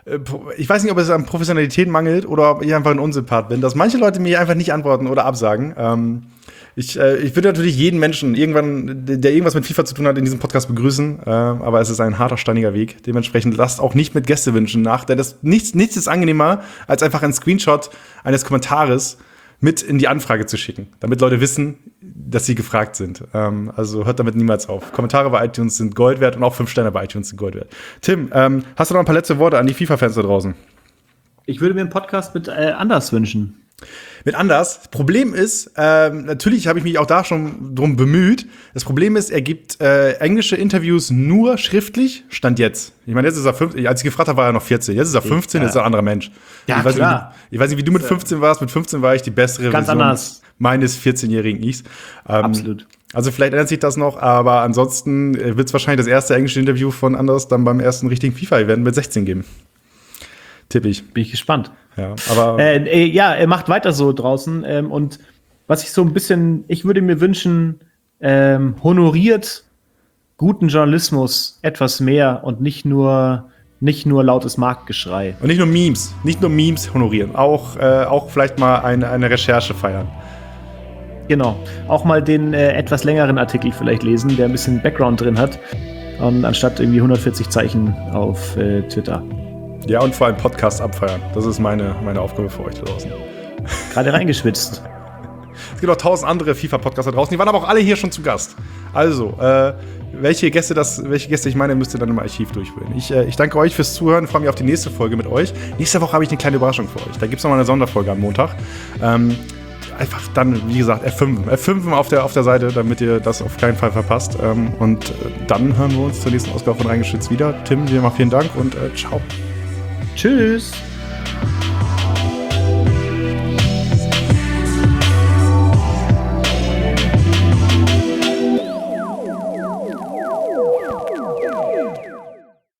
ich weiß nicht, ob es an Professionalität mangelt oder ob ich einfach ein Unsympath bin, dass manche Leute mir einfach nicht antworten oder absagen. Ähm, ich, äh, ich würde natürlich jeden Menschen, irgendwann, der irgendwas mit FIFA zu tun hat, in diesem Podcast begrüßen. Äh, aber es ist ein harter, steiniger Weg. Dementsprechend lasst auch nicht mit Gästewünschen nach. Denn das, nichts, nichts ist angenehmer, als einfach einen Screenshot eines Kommentares mit in die Anfrage zu schicken, damit Leute wissen, dass sie gefragt sind. Ähm, also hört damit niemals auf. Kommentare bei iTunes sind Gold wert und auch fünf Sterne bei iTunes sind Gold wert. Tim, ähm, hast du noch ein paar letzte Worte an die FIFA-Fans da draußen? Ich würde mir einen Podcast mit äh, Anders wünschen. Mit Anders. Problem ist, ähm, natürlich habe ich mich auch da schon drum bemüht. Das Problem ist, er gibt äh, englische Interviews nur schriftlich, Stand jetzt. Ich meine, jetzt ist er fünfzehn, als ich gefragt habe, war er noch vierzehn. Jetzt ist er fünfzehn, ja. Jetzt ist er ein anderer Mensch. Ja, ich weiß klar. Nicht, ich weiß nicht, wie du mit fünfzehn warst. Mit fünfzehn war ich die bessere Ganz Version anders. meines vierzehnjährigen Ichs. Ähm, Absolut. Also vielleicht ändert sich das noch, aber ansonsten wird es wahrscheinlich das erste englische Interview von Anders dann beim ersten richtigen FIFA-Event mit sechzehn geben. Tipp ich. Bin ich gespannt. Ja, aber äh, äh, ja, er macht weiter so draußen. Ähm, und was ich so ein bisschen, ich würde mir wünschen, ähm, honoriert guten Journalismus etwas mehr und nicht nur, nicht nur lautes Marktgeschrei. Und nicht nur Memes, nicht nur Memes honorieren, auch, äh, auch vielleicht mal eine, eine Recherche feiern. Genau. Auch mal den äh, etwas längeren Artikel vielleicht lesen, der ein bisschen Background drin hat. Und anstatt irgendwie hundertvierzig Zeichen auf äh, Twitter. Ja, und vor allem Podcast abfeiern. Das ist meine, meine Aufgabe für euch da draußen. Gerade reingeschwitzt. Es gibt auch tausend andere FIFA-Podcasts da draußen. Die waren aber auch alle hier schon zu Gast. Also, äh, welche Gäste das, welche Gäste ich meine, müsst ihr dann im Archiv durchwählen. Ich, äh, ich danke euch fürs Zuhören. Freue mich auf die nächste Folge mit euch. Nächste Woche habe ich eine kleine Überraschung für euch. Da gibt es nochmal eine Sonderfolge am Montag. Ähm, einfach dann, wie gesagt, F fünf. F fünf auf der, auf der Seite, damit ihr das auf keinen Fall verpasst. Ähm, und äh, dann hören wir uns zur nächsten Ausgabe von Reingeschützt wieder. Tim, dir mal vielen Dank und äh, ciao. Tschüss.